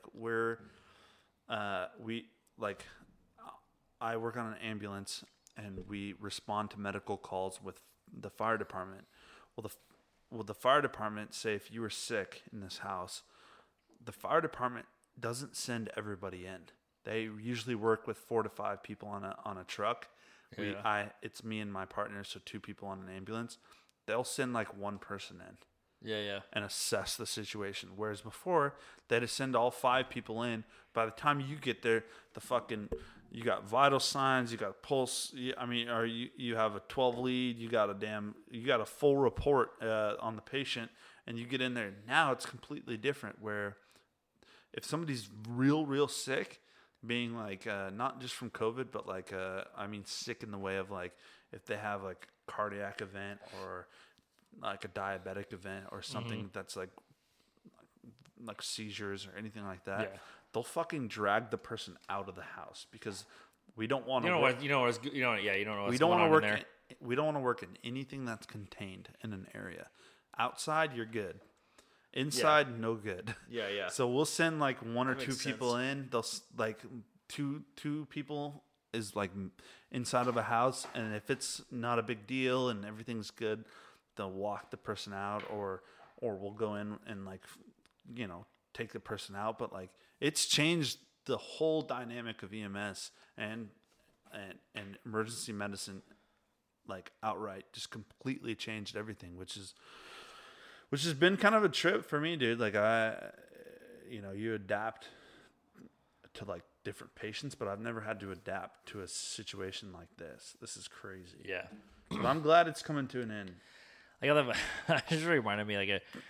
I work on an ambulance and we respond to medical calls with the fire department. Well, the fire department say if you were sick in this house, the fire department doesn't send everybody in. They usually work with 4 to 5 people on a truck. Yeah. It's me and my partner, so 2 people on an ambulance. They'll send like 1 person in. Yeah. And assess the situation. Whereas before, they'd send all 5 people in. By the time you get there, you got vital signs, you got pulse. You have a 12 lead, you got a full report on the patient, and you get in there. Now it's completely different. Where if somebody's real sick, being like not just from COVID, but like sick in the way of like if they have like cardiac event or like a diabetic event or something that's like seizures or anything like that. Yeah. They'll fucking drag the person out of the house because we don't want to. We don't want to work in anything that's contained in an area. Outside, you're good. Inside, no good. Yeah. So we'll send like 1 or 2 makes people sense. in. They'll like two people is like inside of a house, and if it's not a big deal and everything's good, they'll walk the person out, or we'll go in and like, take the person out. But like, it's changed the whole dynamic of EMS and emergency medicine, like outright, just completely changed everything, which has been kind of a trip for me, dude. Like you adapt to like different patients, but I've never had to adapt to a situation like this. This is crazy. Yeah. But I'm glad it's coming to an end. I got that. Just reminded me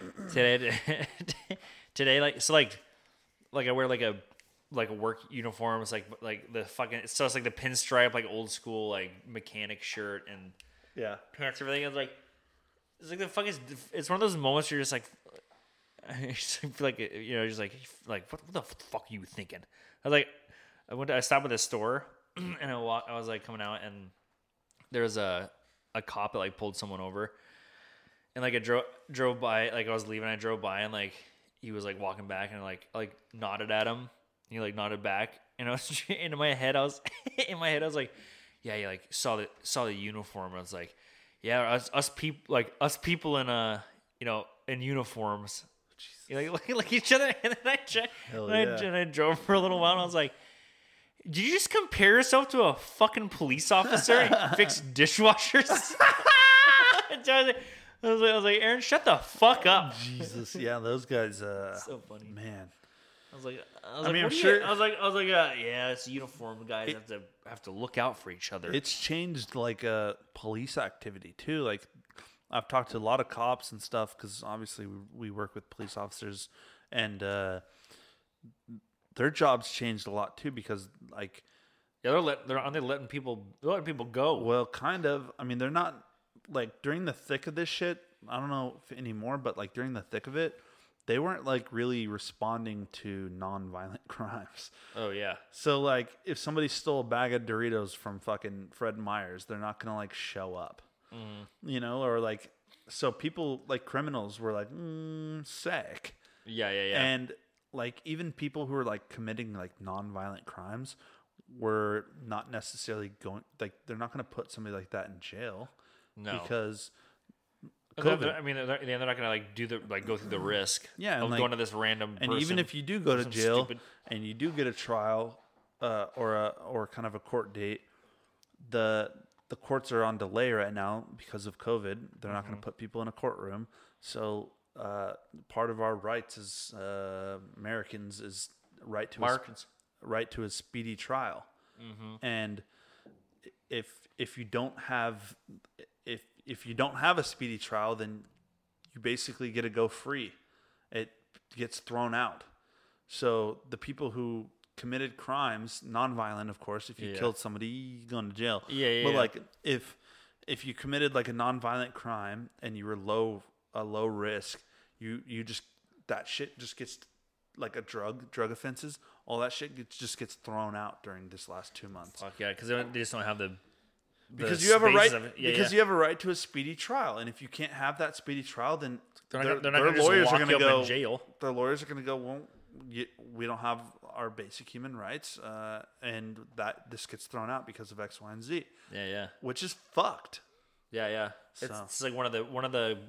today, like I wear like a work uniform. It's like the fucking, so it's like the pinstripe, like old school, like mechanic shirt and pants, everything. It's like the fucking, it's one of those moments where you're just like, just like what the fuck are you thinking? I stopped at this store and I was like coming out, and there was a cop that like pulled someone over, and like I drove by, like I was leaving, I drove by, and like he was like walking back, and I like nodded at him. He like nodded back, and I was in my head I was like, yeah, you like saw the uniform. I was like, yeah, us people in in uniforms, like each other. And then I drove for a little while, and I was like, did you just compare yourself to a fucking police officer and fix dishwashers? I was like, Aaron, shut the fuck up. Jesus, yeah, those guys. So funny, man. I was like, I'm sure. I was like, yeah, it's a uniform. Guys have to look out for each other. It's changed like police activity too. Like, I've talked to a lot of cops and stuff, because obviously we work with police officers, and their jobs changed a lot too, because like, yeah, they're letting people go. Well, kind of. I mean, they're not like during the thick of this shit. I don't know if anymore, but like during the thick of it, they weren't like really responding to non-violent crimes. Oh yeah. So like, if somebody stole a bag of Doritos from fucking Fred Meyer's, they're not gonna like show up. Mm-hmm. Or like, so people like criminals were like, sick. Yeah. And like, even people who were like committing like non-violent crimes were not necessarily going, like, they're not going to put somebody like that in jail. No. Because COVID. They're not gonna go through the risk. Yeah, of going to this random person. And even if you do go to jail and you do get a trial or kind of a court date, the courts are on delay right now because of COVID. They're not going to put people in a courtroom. So part of our rights as Americans is right to a speedy trial. Mm-hmm. And if you don't have a speedy trial, then you basically get to go free. It gets thrown out. So the people who committed crimes, nonviolent, of course, if you killed somebody, you're going to jail. But like, if you committed like a nonviolent crime and you were a low risk, you just, that shit just gets, like a drug offenses, all that shit just gets thrown out during this last 2 months. Fuck yeah, because they just don't have because you have a right. You have a right to a speedy trial, and if you can't have that speedy trial, then their lawyers are going to go in jail. Their lawyers are going to go, well, we don't have our basic human rights, and that this gets thrown out because of X, Y, and Z. Yeah. Which is fucked. Yeah. It's like one of the.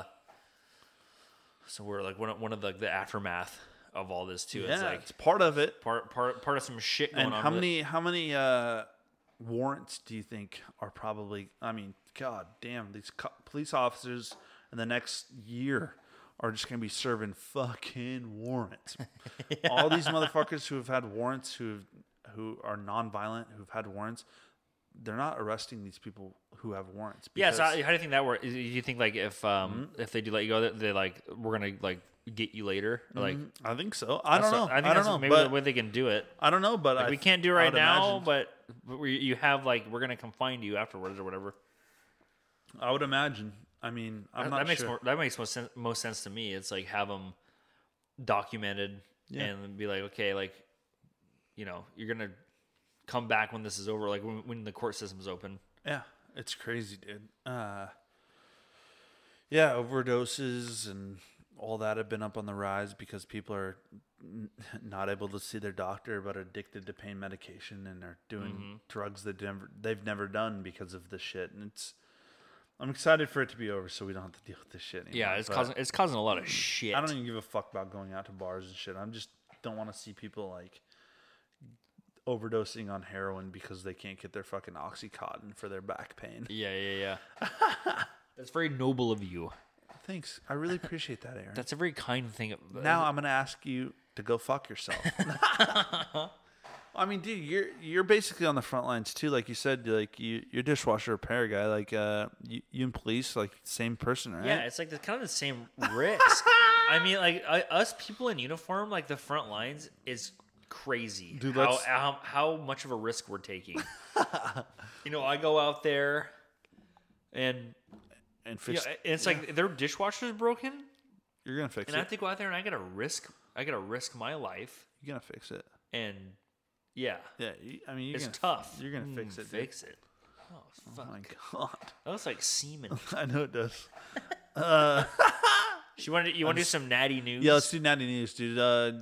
So we're like one of the aftermath of all this too. Yeah, it's like it's part of it. Part of some shit going on. And how many warrants do you think are probably? I mean, god damn, these police officers in the next year are just gonna be serving fucking warrants. Yeah. All these motherfuckers who have had warrants, who are nonviolent, who've had warrants, they're not arresting these people who have warrants. Yeah. So how do you think that works? Do you think like if they do let you go, they're like, we're gonna like get you later? Like, I think so. I don't know. I don't know. Maybe the way they can do it. I don't know, but like, we can't do it right now. But you have like, we're gonna confine you afterwards or whatever. I would imagine. I mean, I'm not sure. That makes most sense to me. It's like, have them documented and be like, okay, like, you're gonna come back when this is over, like when the court system's open. Yeah, it's crazy, dude. Yeah, overdoses and all that have been up on the rise because people are not able to see their doctor but are addicted to pain medication and are doing drugs that they've never done because of this shit. And I'm excited for it to be over so we don't have to deal with this shit anymore. Yeah, it's causing a lot of shit. I don't even give a fuck about going out to bars and shit. I'm just don't want to see people like overdosing on heroin because they can't get their fucking Oxycontin for their back pain. Yeah. That's very noble of you. Thanks. I really appreciate that, Aaron. That's a very kind thing. Now I'm going to ask you to go fuck yourself. I mean, dude, you're basically on the front lines too. Like you said, like you're dishwasher repair guy. Like you and police, like same person, right? Yeah, it's like kind of the same risk. I mean, like us people in uniform, like the front lines is crazy. Dude, how much of a risk we're taking. I go out there and fix. it's like their dishwasher's broken. You're gonna fix and it. I have to go out there and I gotta risk my life. You're gonna fix it. And yeah, I mean, it's tough. You're gonna fix it. Fix it. Oh fuck! Oh my god, that looks like semen. I know it does. You want to do some natty news? Yeah, let's do natty news, dude.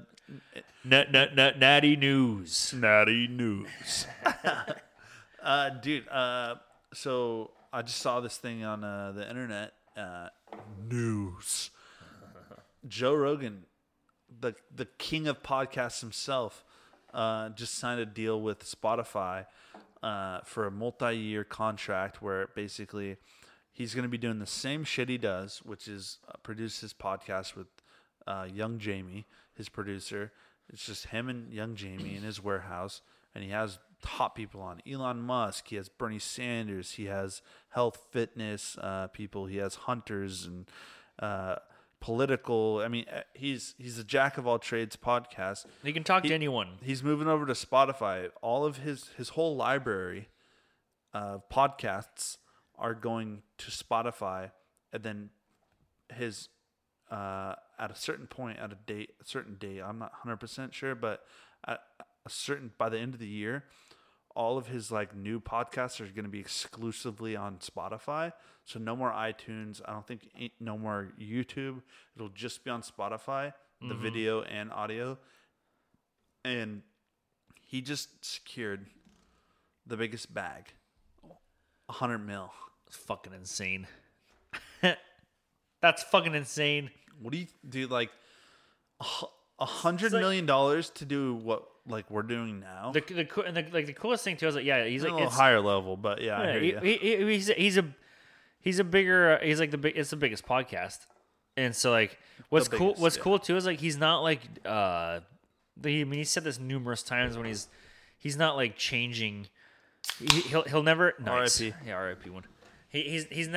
Natty news. Natty news. Dude. So I just saw this thing on the internet. News. Joe Rogan, the king of podcasts himself, just signed a deal with Spotify for a multi-year contract where basically he's going to be doing the same shit he does, which is produce his podcast with Young Jamie, his producer. It's just him and Young Jamie in his warehouse, and he has top people on. Elon Musk, he has Bernie Sanders, he has health fitness people, he has hunters and political. I mean, he's a jack of all trades podcast. He can talk to anyone. He's moving over to Spotify. All of his whole library of podcasts are going to Spotify, and then his at a certain point, at a certain date, I'm not 100% sure, but at a certain, by the end of the year, all of his like new podcasts are going to be exclusively on Spotify. So no more iTunes. I don't think no more YouTube. It'll just be on Spotify, the video and audio. And he just secured the biggest bag, $100 million. It's fucking insane. That's fucking insane. What do you do? Like $100 million to do what like we're doing now? The coolest thing too is like, yeah, he's like a little higher level, but yeah, I hear you. He's a bigger. He's like it's the biggest podcast, and so like what's cool too is like he's not like he said this numerous times when he's not like changing. He'll never nice. R.I.P. Yeah, R.I.P. one. He's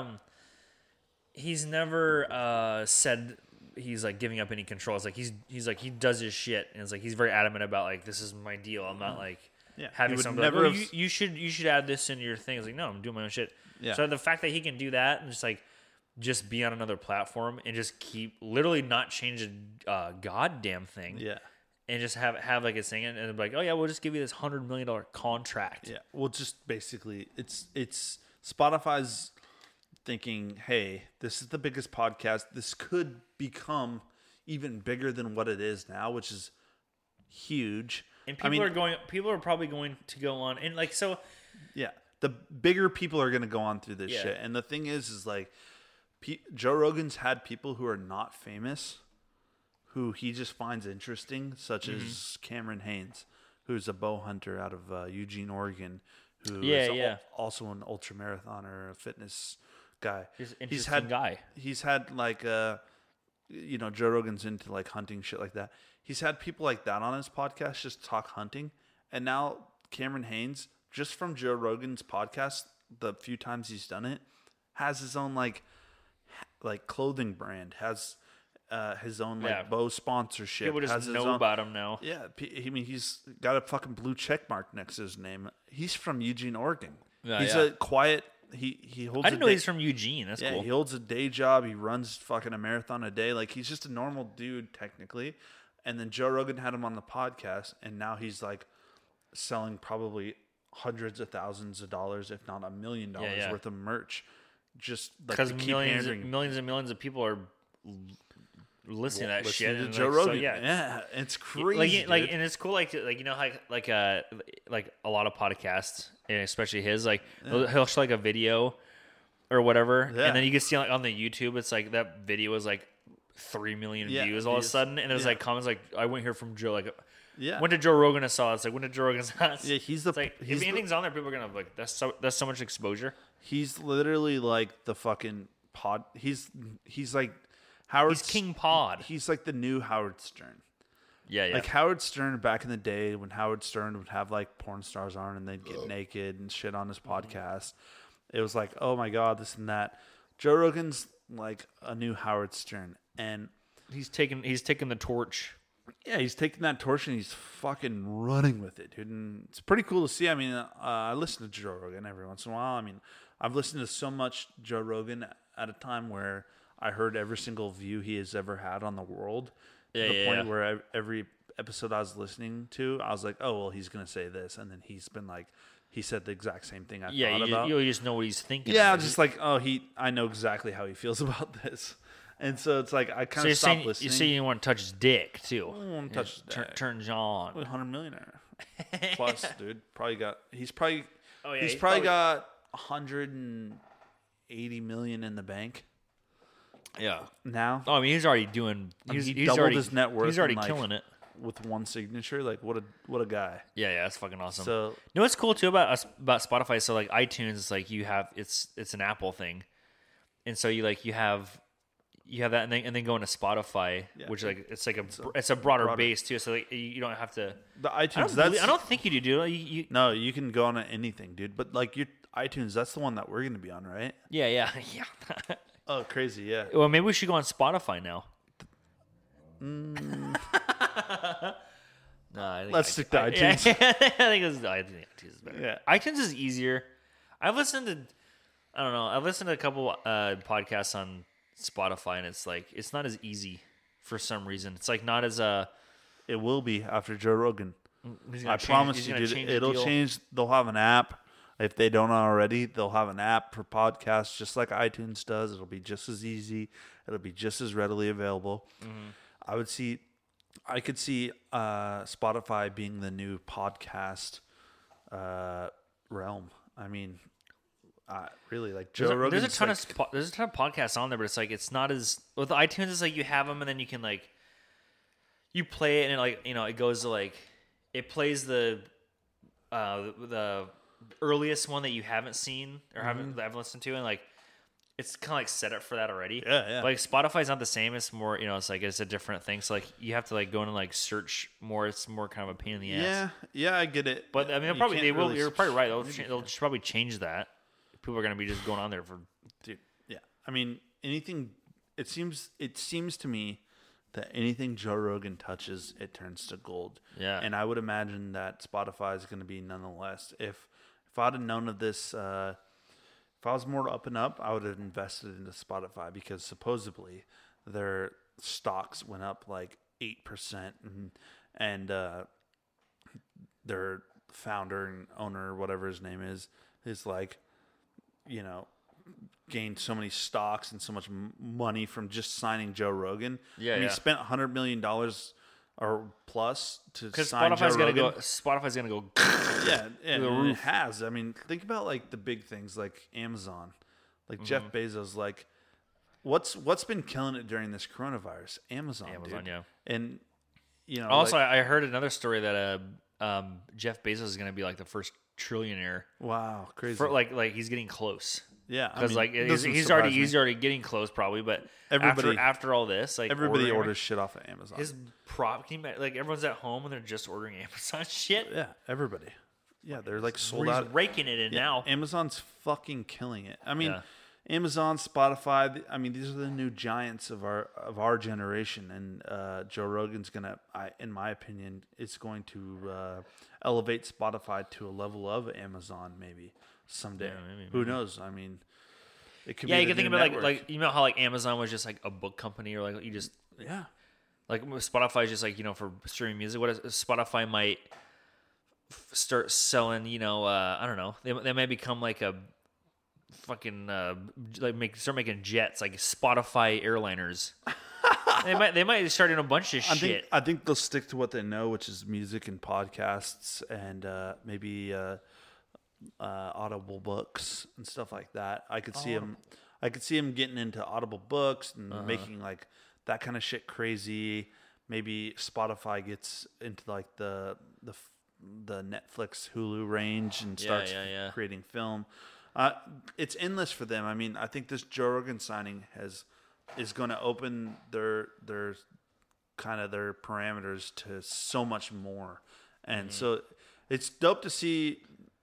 never said he's like giving up any control. It's like he's like he does his shit, and it's like he's very adamant about like this is my deal. I'm not like having something like, oh, you should add this into your thing. It's like no, I'm doing my own shit. Yeah. So the fact that he can do that and just be on another platform and just keep literally not change a goddamn thing. Yeah. And just have like a thing and be like, oh yeah, we'll just give you this $100 million contract. Yeah. Well, just basically, it's Spotify's thinking, hey, this is the biggest podcast. This could become even bigger than what it is now, which is huge. And people are probably going to go on and like so. Yeah, the bigger people are going to go on through this shit. And the thing is like, Joe Rogan's had people who are not famous, who he just finds interesting, such as Cameron Haynes, who's a bow hunter out of Eugene, Oregon, who is also an ultra marathoner, a fitness guy. He's had guy. He's had like Joe Rogan's into like hunting shit like that. He's had people like that on his podcast just talk hunting, and now Cameron Haynes, just from Joe Rogan's podcast, the few times he's done it, has his own like clothing brand, has his own like bow sponsorship. People just know about him now. Yeah, I mean he's got a fucking blue check mark next to his name. He's from Eugene, Oregon. He's a quiet. He holds. I didn't know he's from Eugene. That's cool. He holds a day job. He runs fucking a marathon a day. Like he's just a normal dude technically. And then Joe Rogan had him on the podcast, and now he's like selling probably hundreds of thousands of dollars, if not $1 million worth of merch. Just like because millions and millions of people are listening to that Listening shit. to And Joe like, so, Rogan. yeah. Yeah, it's crazy. Like, dude. and it's cool. Like, you know, like a lot of podcasts, and especially his, like he'll show like a video or whatever, Yeah. and then you can see like on the YouTube, it's like that video was like 3 million views all of a sudden, and it was like comments like, I went here from Joe, like, when did Joe Rogan saw? It's like, when did Joe Rogan saw? Yeah, he's the. It's like, he's if anything's on there, people are gonna like, that's so much exposure. He's literally like the fucking pod. He's like Howard. He's King Pod. He's like the new Howard Stern. Yeah. Like Howard Stern back in the day when Howard Stern would have like porn stars on and they'd get naked and shit on his podcast. It was like, oh my God, this and that. Joe Rogan's like a new Howard Stern. And he's taking the torch. yeah, he's taking that torch and he's fucking running with it, dude. And it's pretty cool to see. I mean, I listen to Joe Rogan every once in a while. I mean, I've listened to so much Joe Rogan at a time where I heard every single view he has ever had on the world. To the point where every episode I was listening to, I was like, oh, well, he's going to say this. And then he's been like, he said the exact same thing I thought about. You just know what he's thinking. Yeah, just like, oh, I know exactly how he feels about this. And so it's like, I kind of stopped listening. You say you want to touch his dick, too. I don't want to touch his dick. Turns on. 100 millionaire. Plus, dude. He's probably he's got 180 million in the bank. Yeah. Now. Oh, I mean, he's already doing. He doubled already, his net worth. He's already like, killing it with one signature. Like what a guy. Yeah, that's fucking awesome. So you know what's cool too about Spotify? So like iTunes, it's like it's an Apple thing, and so you have that, and then go into Spotify, which like it's a broader base too. So like you don't have to. The iTunes. I don't think you do. No, you can go on anything, dude. But like your iTunes, that's the one that we're gonna be on, right? Yeah. Oh, crazy! Yeah. Well, maybe we should go on Spotify now. Mm. No, I think Let's stick to iTunes. I think iTunes is better. Yeah. iTunes is easier. I've listened to a couple podcasts on Spotify, and it's like it's not as easy for some reason. It's like not as It will be after Joe Rogan. I promise you, dude. Change It'll change. They'll have an app. If they don't already, they'll have an app for podcasts, just like iTunes does. It'll be just as easy. It'll be just as readily available. Mm-hmm. I could see Spotify being the new podcast realm. I mean, really, like Joe Rogan. There's a ton of podcasts on there, but it's like it's not as with iTunes. It's like you have them, and then you can like you play it, and it like it goes to like it plays the earliest one that you haven't seen or haven't listened to, and like it's kind of like set up for that already. Yeah. Like Spotify's not the same. It's more, it's like it's a different thing. So like you have to like go in and like search more. It's more kind of a pain in the ass. Yeah, I get it. But I mean, they will. You're probably right. They'll probably change that. People are gonna be just going on there for. Dude, yeah. I mean, anything. It seems to me that anything Joe Rogan touches, it turns to gold. Yeah. And I would imagine that Spotify is going to be nonetheless. If I'd have known of this, if I was more up and up, I would have invested into Spotify because supposedly their stocks went up like 8%, and their founder and owner, whatever his name is like, gained so many stocks and so much money from just signing Joe Rogan. Yeah, he spent $100 million or plus to sign Spotify's Joe Rogan. Spotify's gonna go. Yeah, and it has. I mean, think about like the big things like Amazon, like Jeff Bezos. Like, what's been killing it during this coronavirus? Amazon, dude. Yeah. And also, I heard another story that Jeff Bezos is gonna be like the first trillionaire. Wow, crazy. For like he's getting close. Yeah, because he's already getting close probably, but everybody after all this, like everybody orders shit off of Amazon. His like everyone's at home and they're just ordering Amazon shit. Yeah, everybody. Yeah, they're like sold out. He's raking it in now. Amazon's fucking killing it. I mean, Amazon, Spotify. I mean, these are the new giants of our generation, and Joe Rogan's gonna, in my opinion, it's going to elevate Spotify to a level of Amazon maybe someday. Yeah, maybe. Who knows? I mean, it could. Yeah, you can think about like how like Amazon was just like a book company, or like you just like Spotify is just like for streaming music. What is Spotify might start selling? I don't know. They might become like a fucking start making jets like Spotify airliners. They might start doing a bunch of shit. I think they'll stick to what they know, which is music and podcasts and maybe Audible books and stuff like that. I could see him getting into Audible books and making like that kind of shit crazy. Maybe Spotify gets into like the Netflix, Hulu range and starts creating film. It's endless for them. I mean, I think this Joe Rogan signing is going to open their kind of their parameters to so much more, and so it's dope to see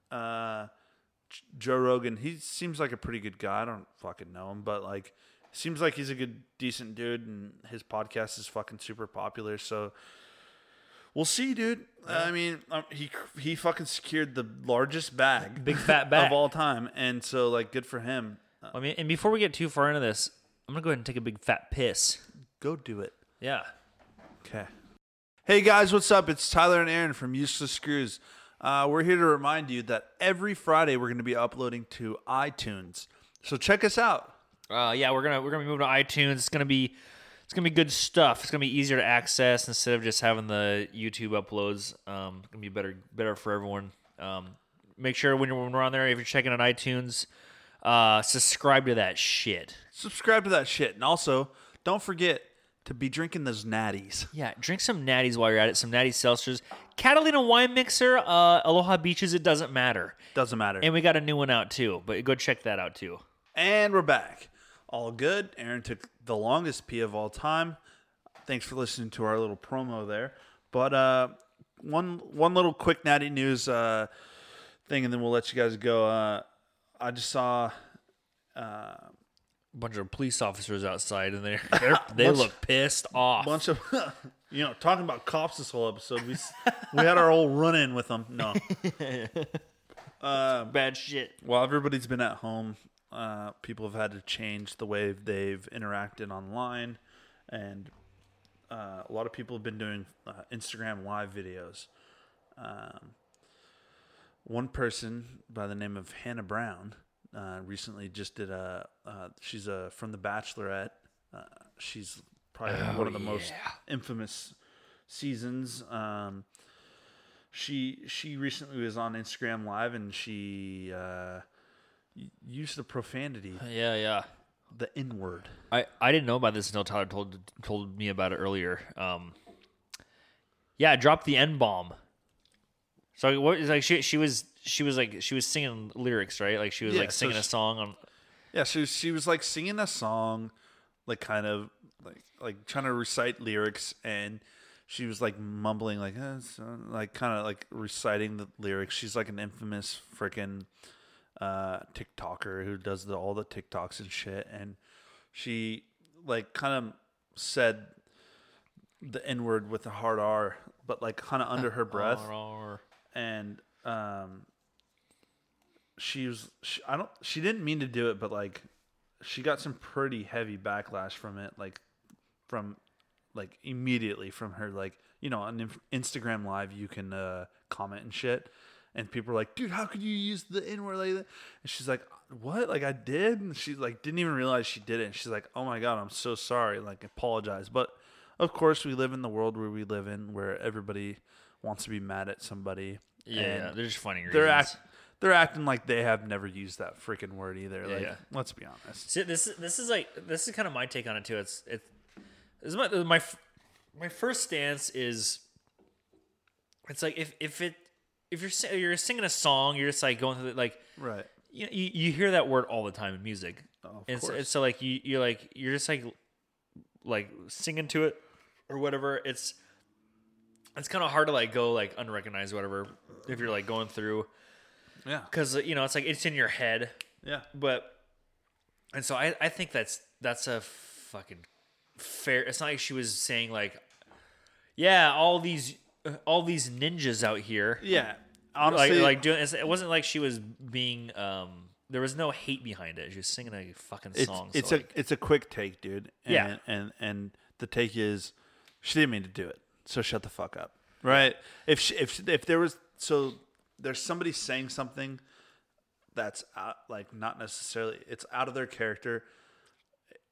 Joe Rogan. He seems like a pretty good guy. I don't fucking know him, but like, seems like he's a good, decent dude, and his podcast is fucking super popular. So we'll see, dude. I mean, he fucking secured the largest big fat bag of all time, and so like, good for him. I mean, and before we get too far into this, I'm gonna go ahead and take a big fat piss. Go do it. Yeah. Okay. Hey guys, what's up? It's Tyler and Aaron from Useless Screws. We're here to remind you that every Friday we're going to be uploading to iTunes. So check us out. Yeah, we're gonna be moving to iTunes. It's gonna be good stuff. It's gonna be easier to access instead of just having the YouTube uploads. It's gonna be better for everyone. Make sure when we're on there, if you're checking on iTunes, subscribe to that shit. Subscribe to that shit, and also don't forget to be drinking those natties. Yeah, drink some natties while you're at it. Some natty seltzers, Catalina wine mixer, Aloha Beaches. It doesn't matter. Doesn't matter. And we got a new one out too, but go check that out too. And we're back. All good. Aaron took the longest pee of all time. Thanks for listening to our little promo there. But one little quick natty news thing, and then we'll let you guys go. I just saw a bunch of police officers outside, and they look pissed off. Bunch of talking about cops this whole episode. We had our old run-in with them. No, bad shit. While everybody's been at home, people have had to change the way they've interacted online, and a lot of people have been doing Instagram live videos. One person by the name of Hannah Brown recently just did she's from The Bachelorette. She's probably one of the most infamous seasons. She recently was on Instagram Live, and she used the profanity. Yeah. The N-word. I didn't know about this until Tyler told me about it earlier. Yeah, drop the N-bomb. So what is like she was singing lyrics, right? Like she was singing a song on. Yeah, she was like singing a song, like kind of like trying to recite lyrics, and she was like mumbling like kind of like reciting the lyrics. She's like an infamous freaking TikToker who does all the TikToks and shit, and she like kind of said the N-word with a hard R, but like kind of under her breath. And she didn't mean to do it, but like she got some pretty heavy backlash from it, like from like immediately from her, like, on Instagram Live you can comment and shit, and people are like, dude, how could you use the N-word like that? And she's like, what? Like, I did? And she like didn't even realize she did it. And she's like, oh my god, I'm so sorry, like, apologize. But of course we live in the world where we live in, where everybody wants to be mad at somebody. Yeah, they're just finding reasons. They're acting like they have never used that freaking word either. Like, let's be honest. See, this is kind of my take on it too. It's my first stance is, it's like if you're singing a song, you're just like going through like, right. You hear that word all the time in music. Oh, of course. So like you're just like singing to it or whatever. It's kind of hard to like go like unrecognized or whatever if you're like going through. Yeah. Because it's like it's in your head. Yeah. And so I think that's a fucking fair. It's not like she was saying like, yeah, all these ninjas out here. Yeah. Honestly, like doing it wasn't like she was being there was no hate behind it. She was singing a fucking song. It's a quick take, dude. And, yeah. And the take is she didn't mean to do it. So shut the fuck up. Right? If there was, so there's somebody saying something that's like not necessarily, it's out of their character.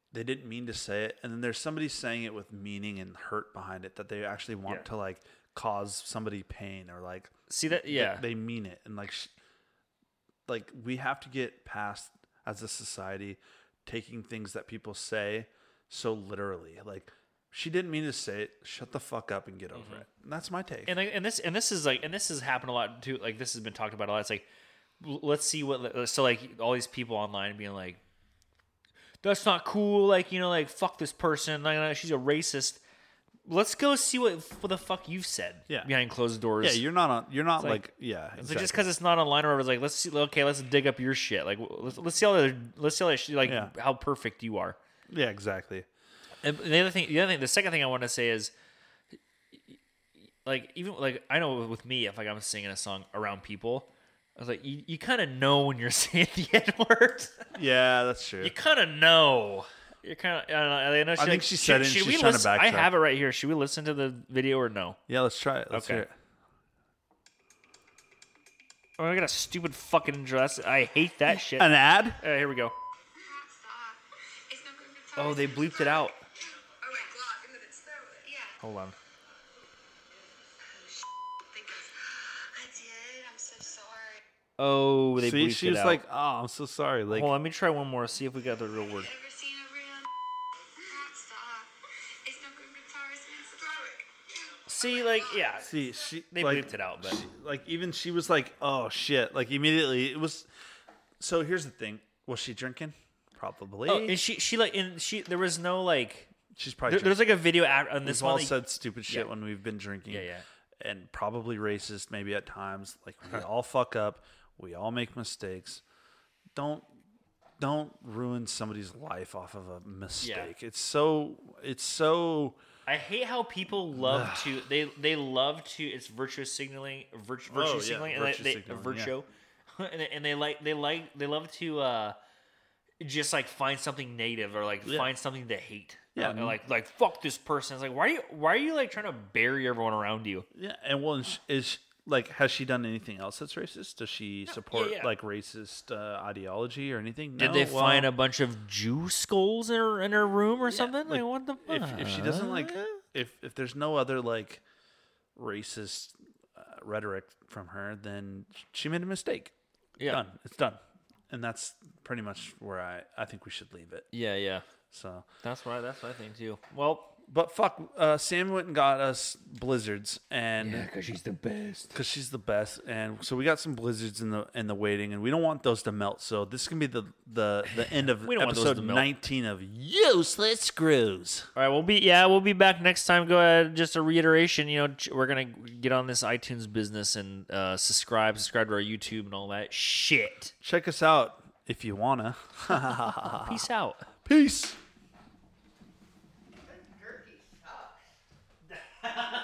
they didn't mean to say it, and then there's somebody saying it with meaning and hurt behind it, that they actually want to like cause somebody pain, or like see that they mean it, and like we have to get past, as a society, taking things that people say so literally. Like, she didn't mean to say it. Shut the fuck up and get over it. And that's my take. And this has happened a lot too. Like, this has been talked about a lot. It's like, let's see what. So like all these people online being like, that's not cool. Like, you know, like fuck this person. Like, she's a racist. Let's go see what the fuck you've said behind closed doors. Yeah, you're not like yeah. It's Exactly. like, just because it's not online, or it's like, let's see. Okay, let's dig up your shit. Like, let's see all that how perfect you are. Yeah, exactly. And the second thing I want to say is, like, even like, I know with me, if like I'm singing a song around people, I was like, you kind of know when you're saying the N-word. Yeah, that's true. You kind of know. You're kind of. I know. I think she said it. She's trying to backtrack. I have it right here. Should we listen to the video or no? Yeah, let's try it. Let's hear it. Oh, I got a stupid fucking intro. I hate that shit. An ad? Here we go. Oh, they bleeped it out. Hold on. Oh, they bleeped it out. She was like, "Oh, I'm so sorry." Like, hold on, let me try one more. See if we got the real word. See, like, yeah. See, they like, bleeped it out, but she was like, "Oh shit!" Like immediately, it was. So here's the thing: was she drinking? Probably. Oh, and she there was no like. She's probably. There's like a video on this We've one. all said stupid shit when we've been drinking. Yeah. And probably racist, maybe at times. Like, we all fuck up. We all make mistakes. Don't ruin somebody's life off of a mistake. Yeah. It's so. I hate how people love to. They love to. It's virtuous signaling. Virtue signaling. And they love to just like find something negative, or like find something to hate. Yeah, like fuck this person. It's like, why are you like trying to bury everyone around you? Yeah, and well, has she done anything else that's racist? Does she support like racist ideology or anything? Did they find a bunch of Jew skulls in her room or something? Like, what the fuck? If she doesn't like, if there's no other like racist rhetoric from her, then she made a mistake. Yeah, done. It's done, and that's pretty much where I think we should leave it. Yeah. So that's what I think too. Well, but fuck, Sam went and got us blizzards, and because she's the best. Because she's the best, and so we got some blizzards in the waiting, and we don't want those to melt. So this can be the end of episode 19 of Useless Screws. All right, we'll be back next time. Go ahead, just a reiteration. You know, we're gonna get on this iTunes business and subscribe to our YouTube and all that shit. Check us out if you wanna. Peace out. Peace. Turkey sucks.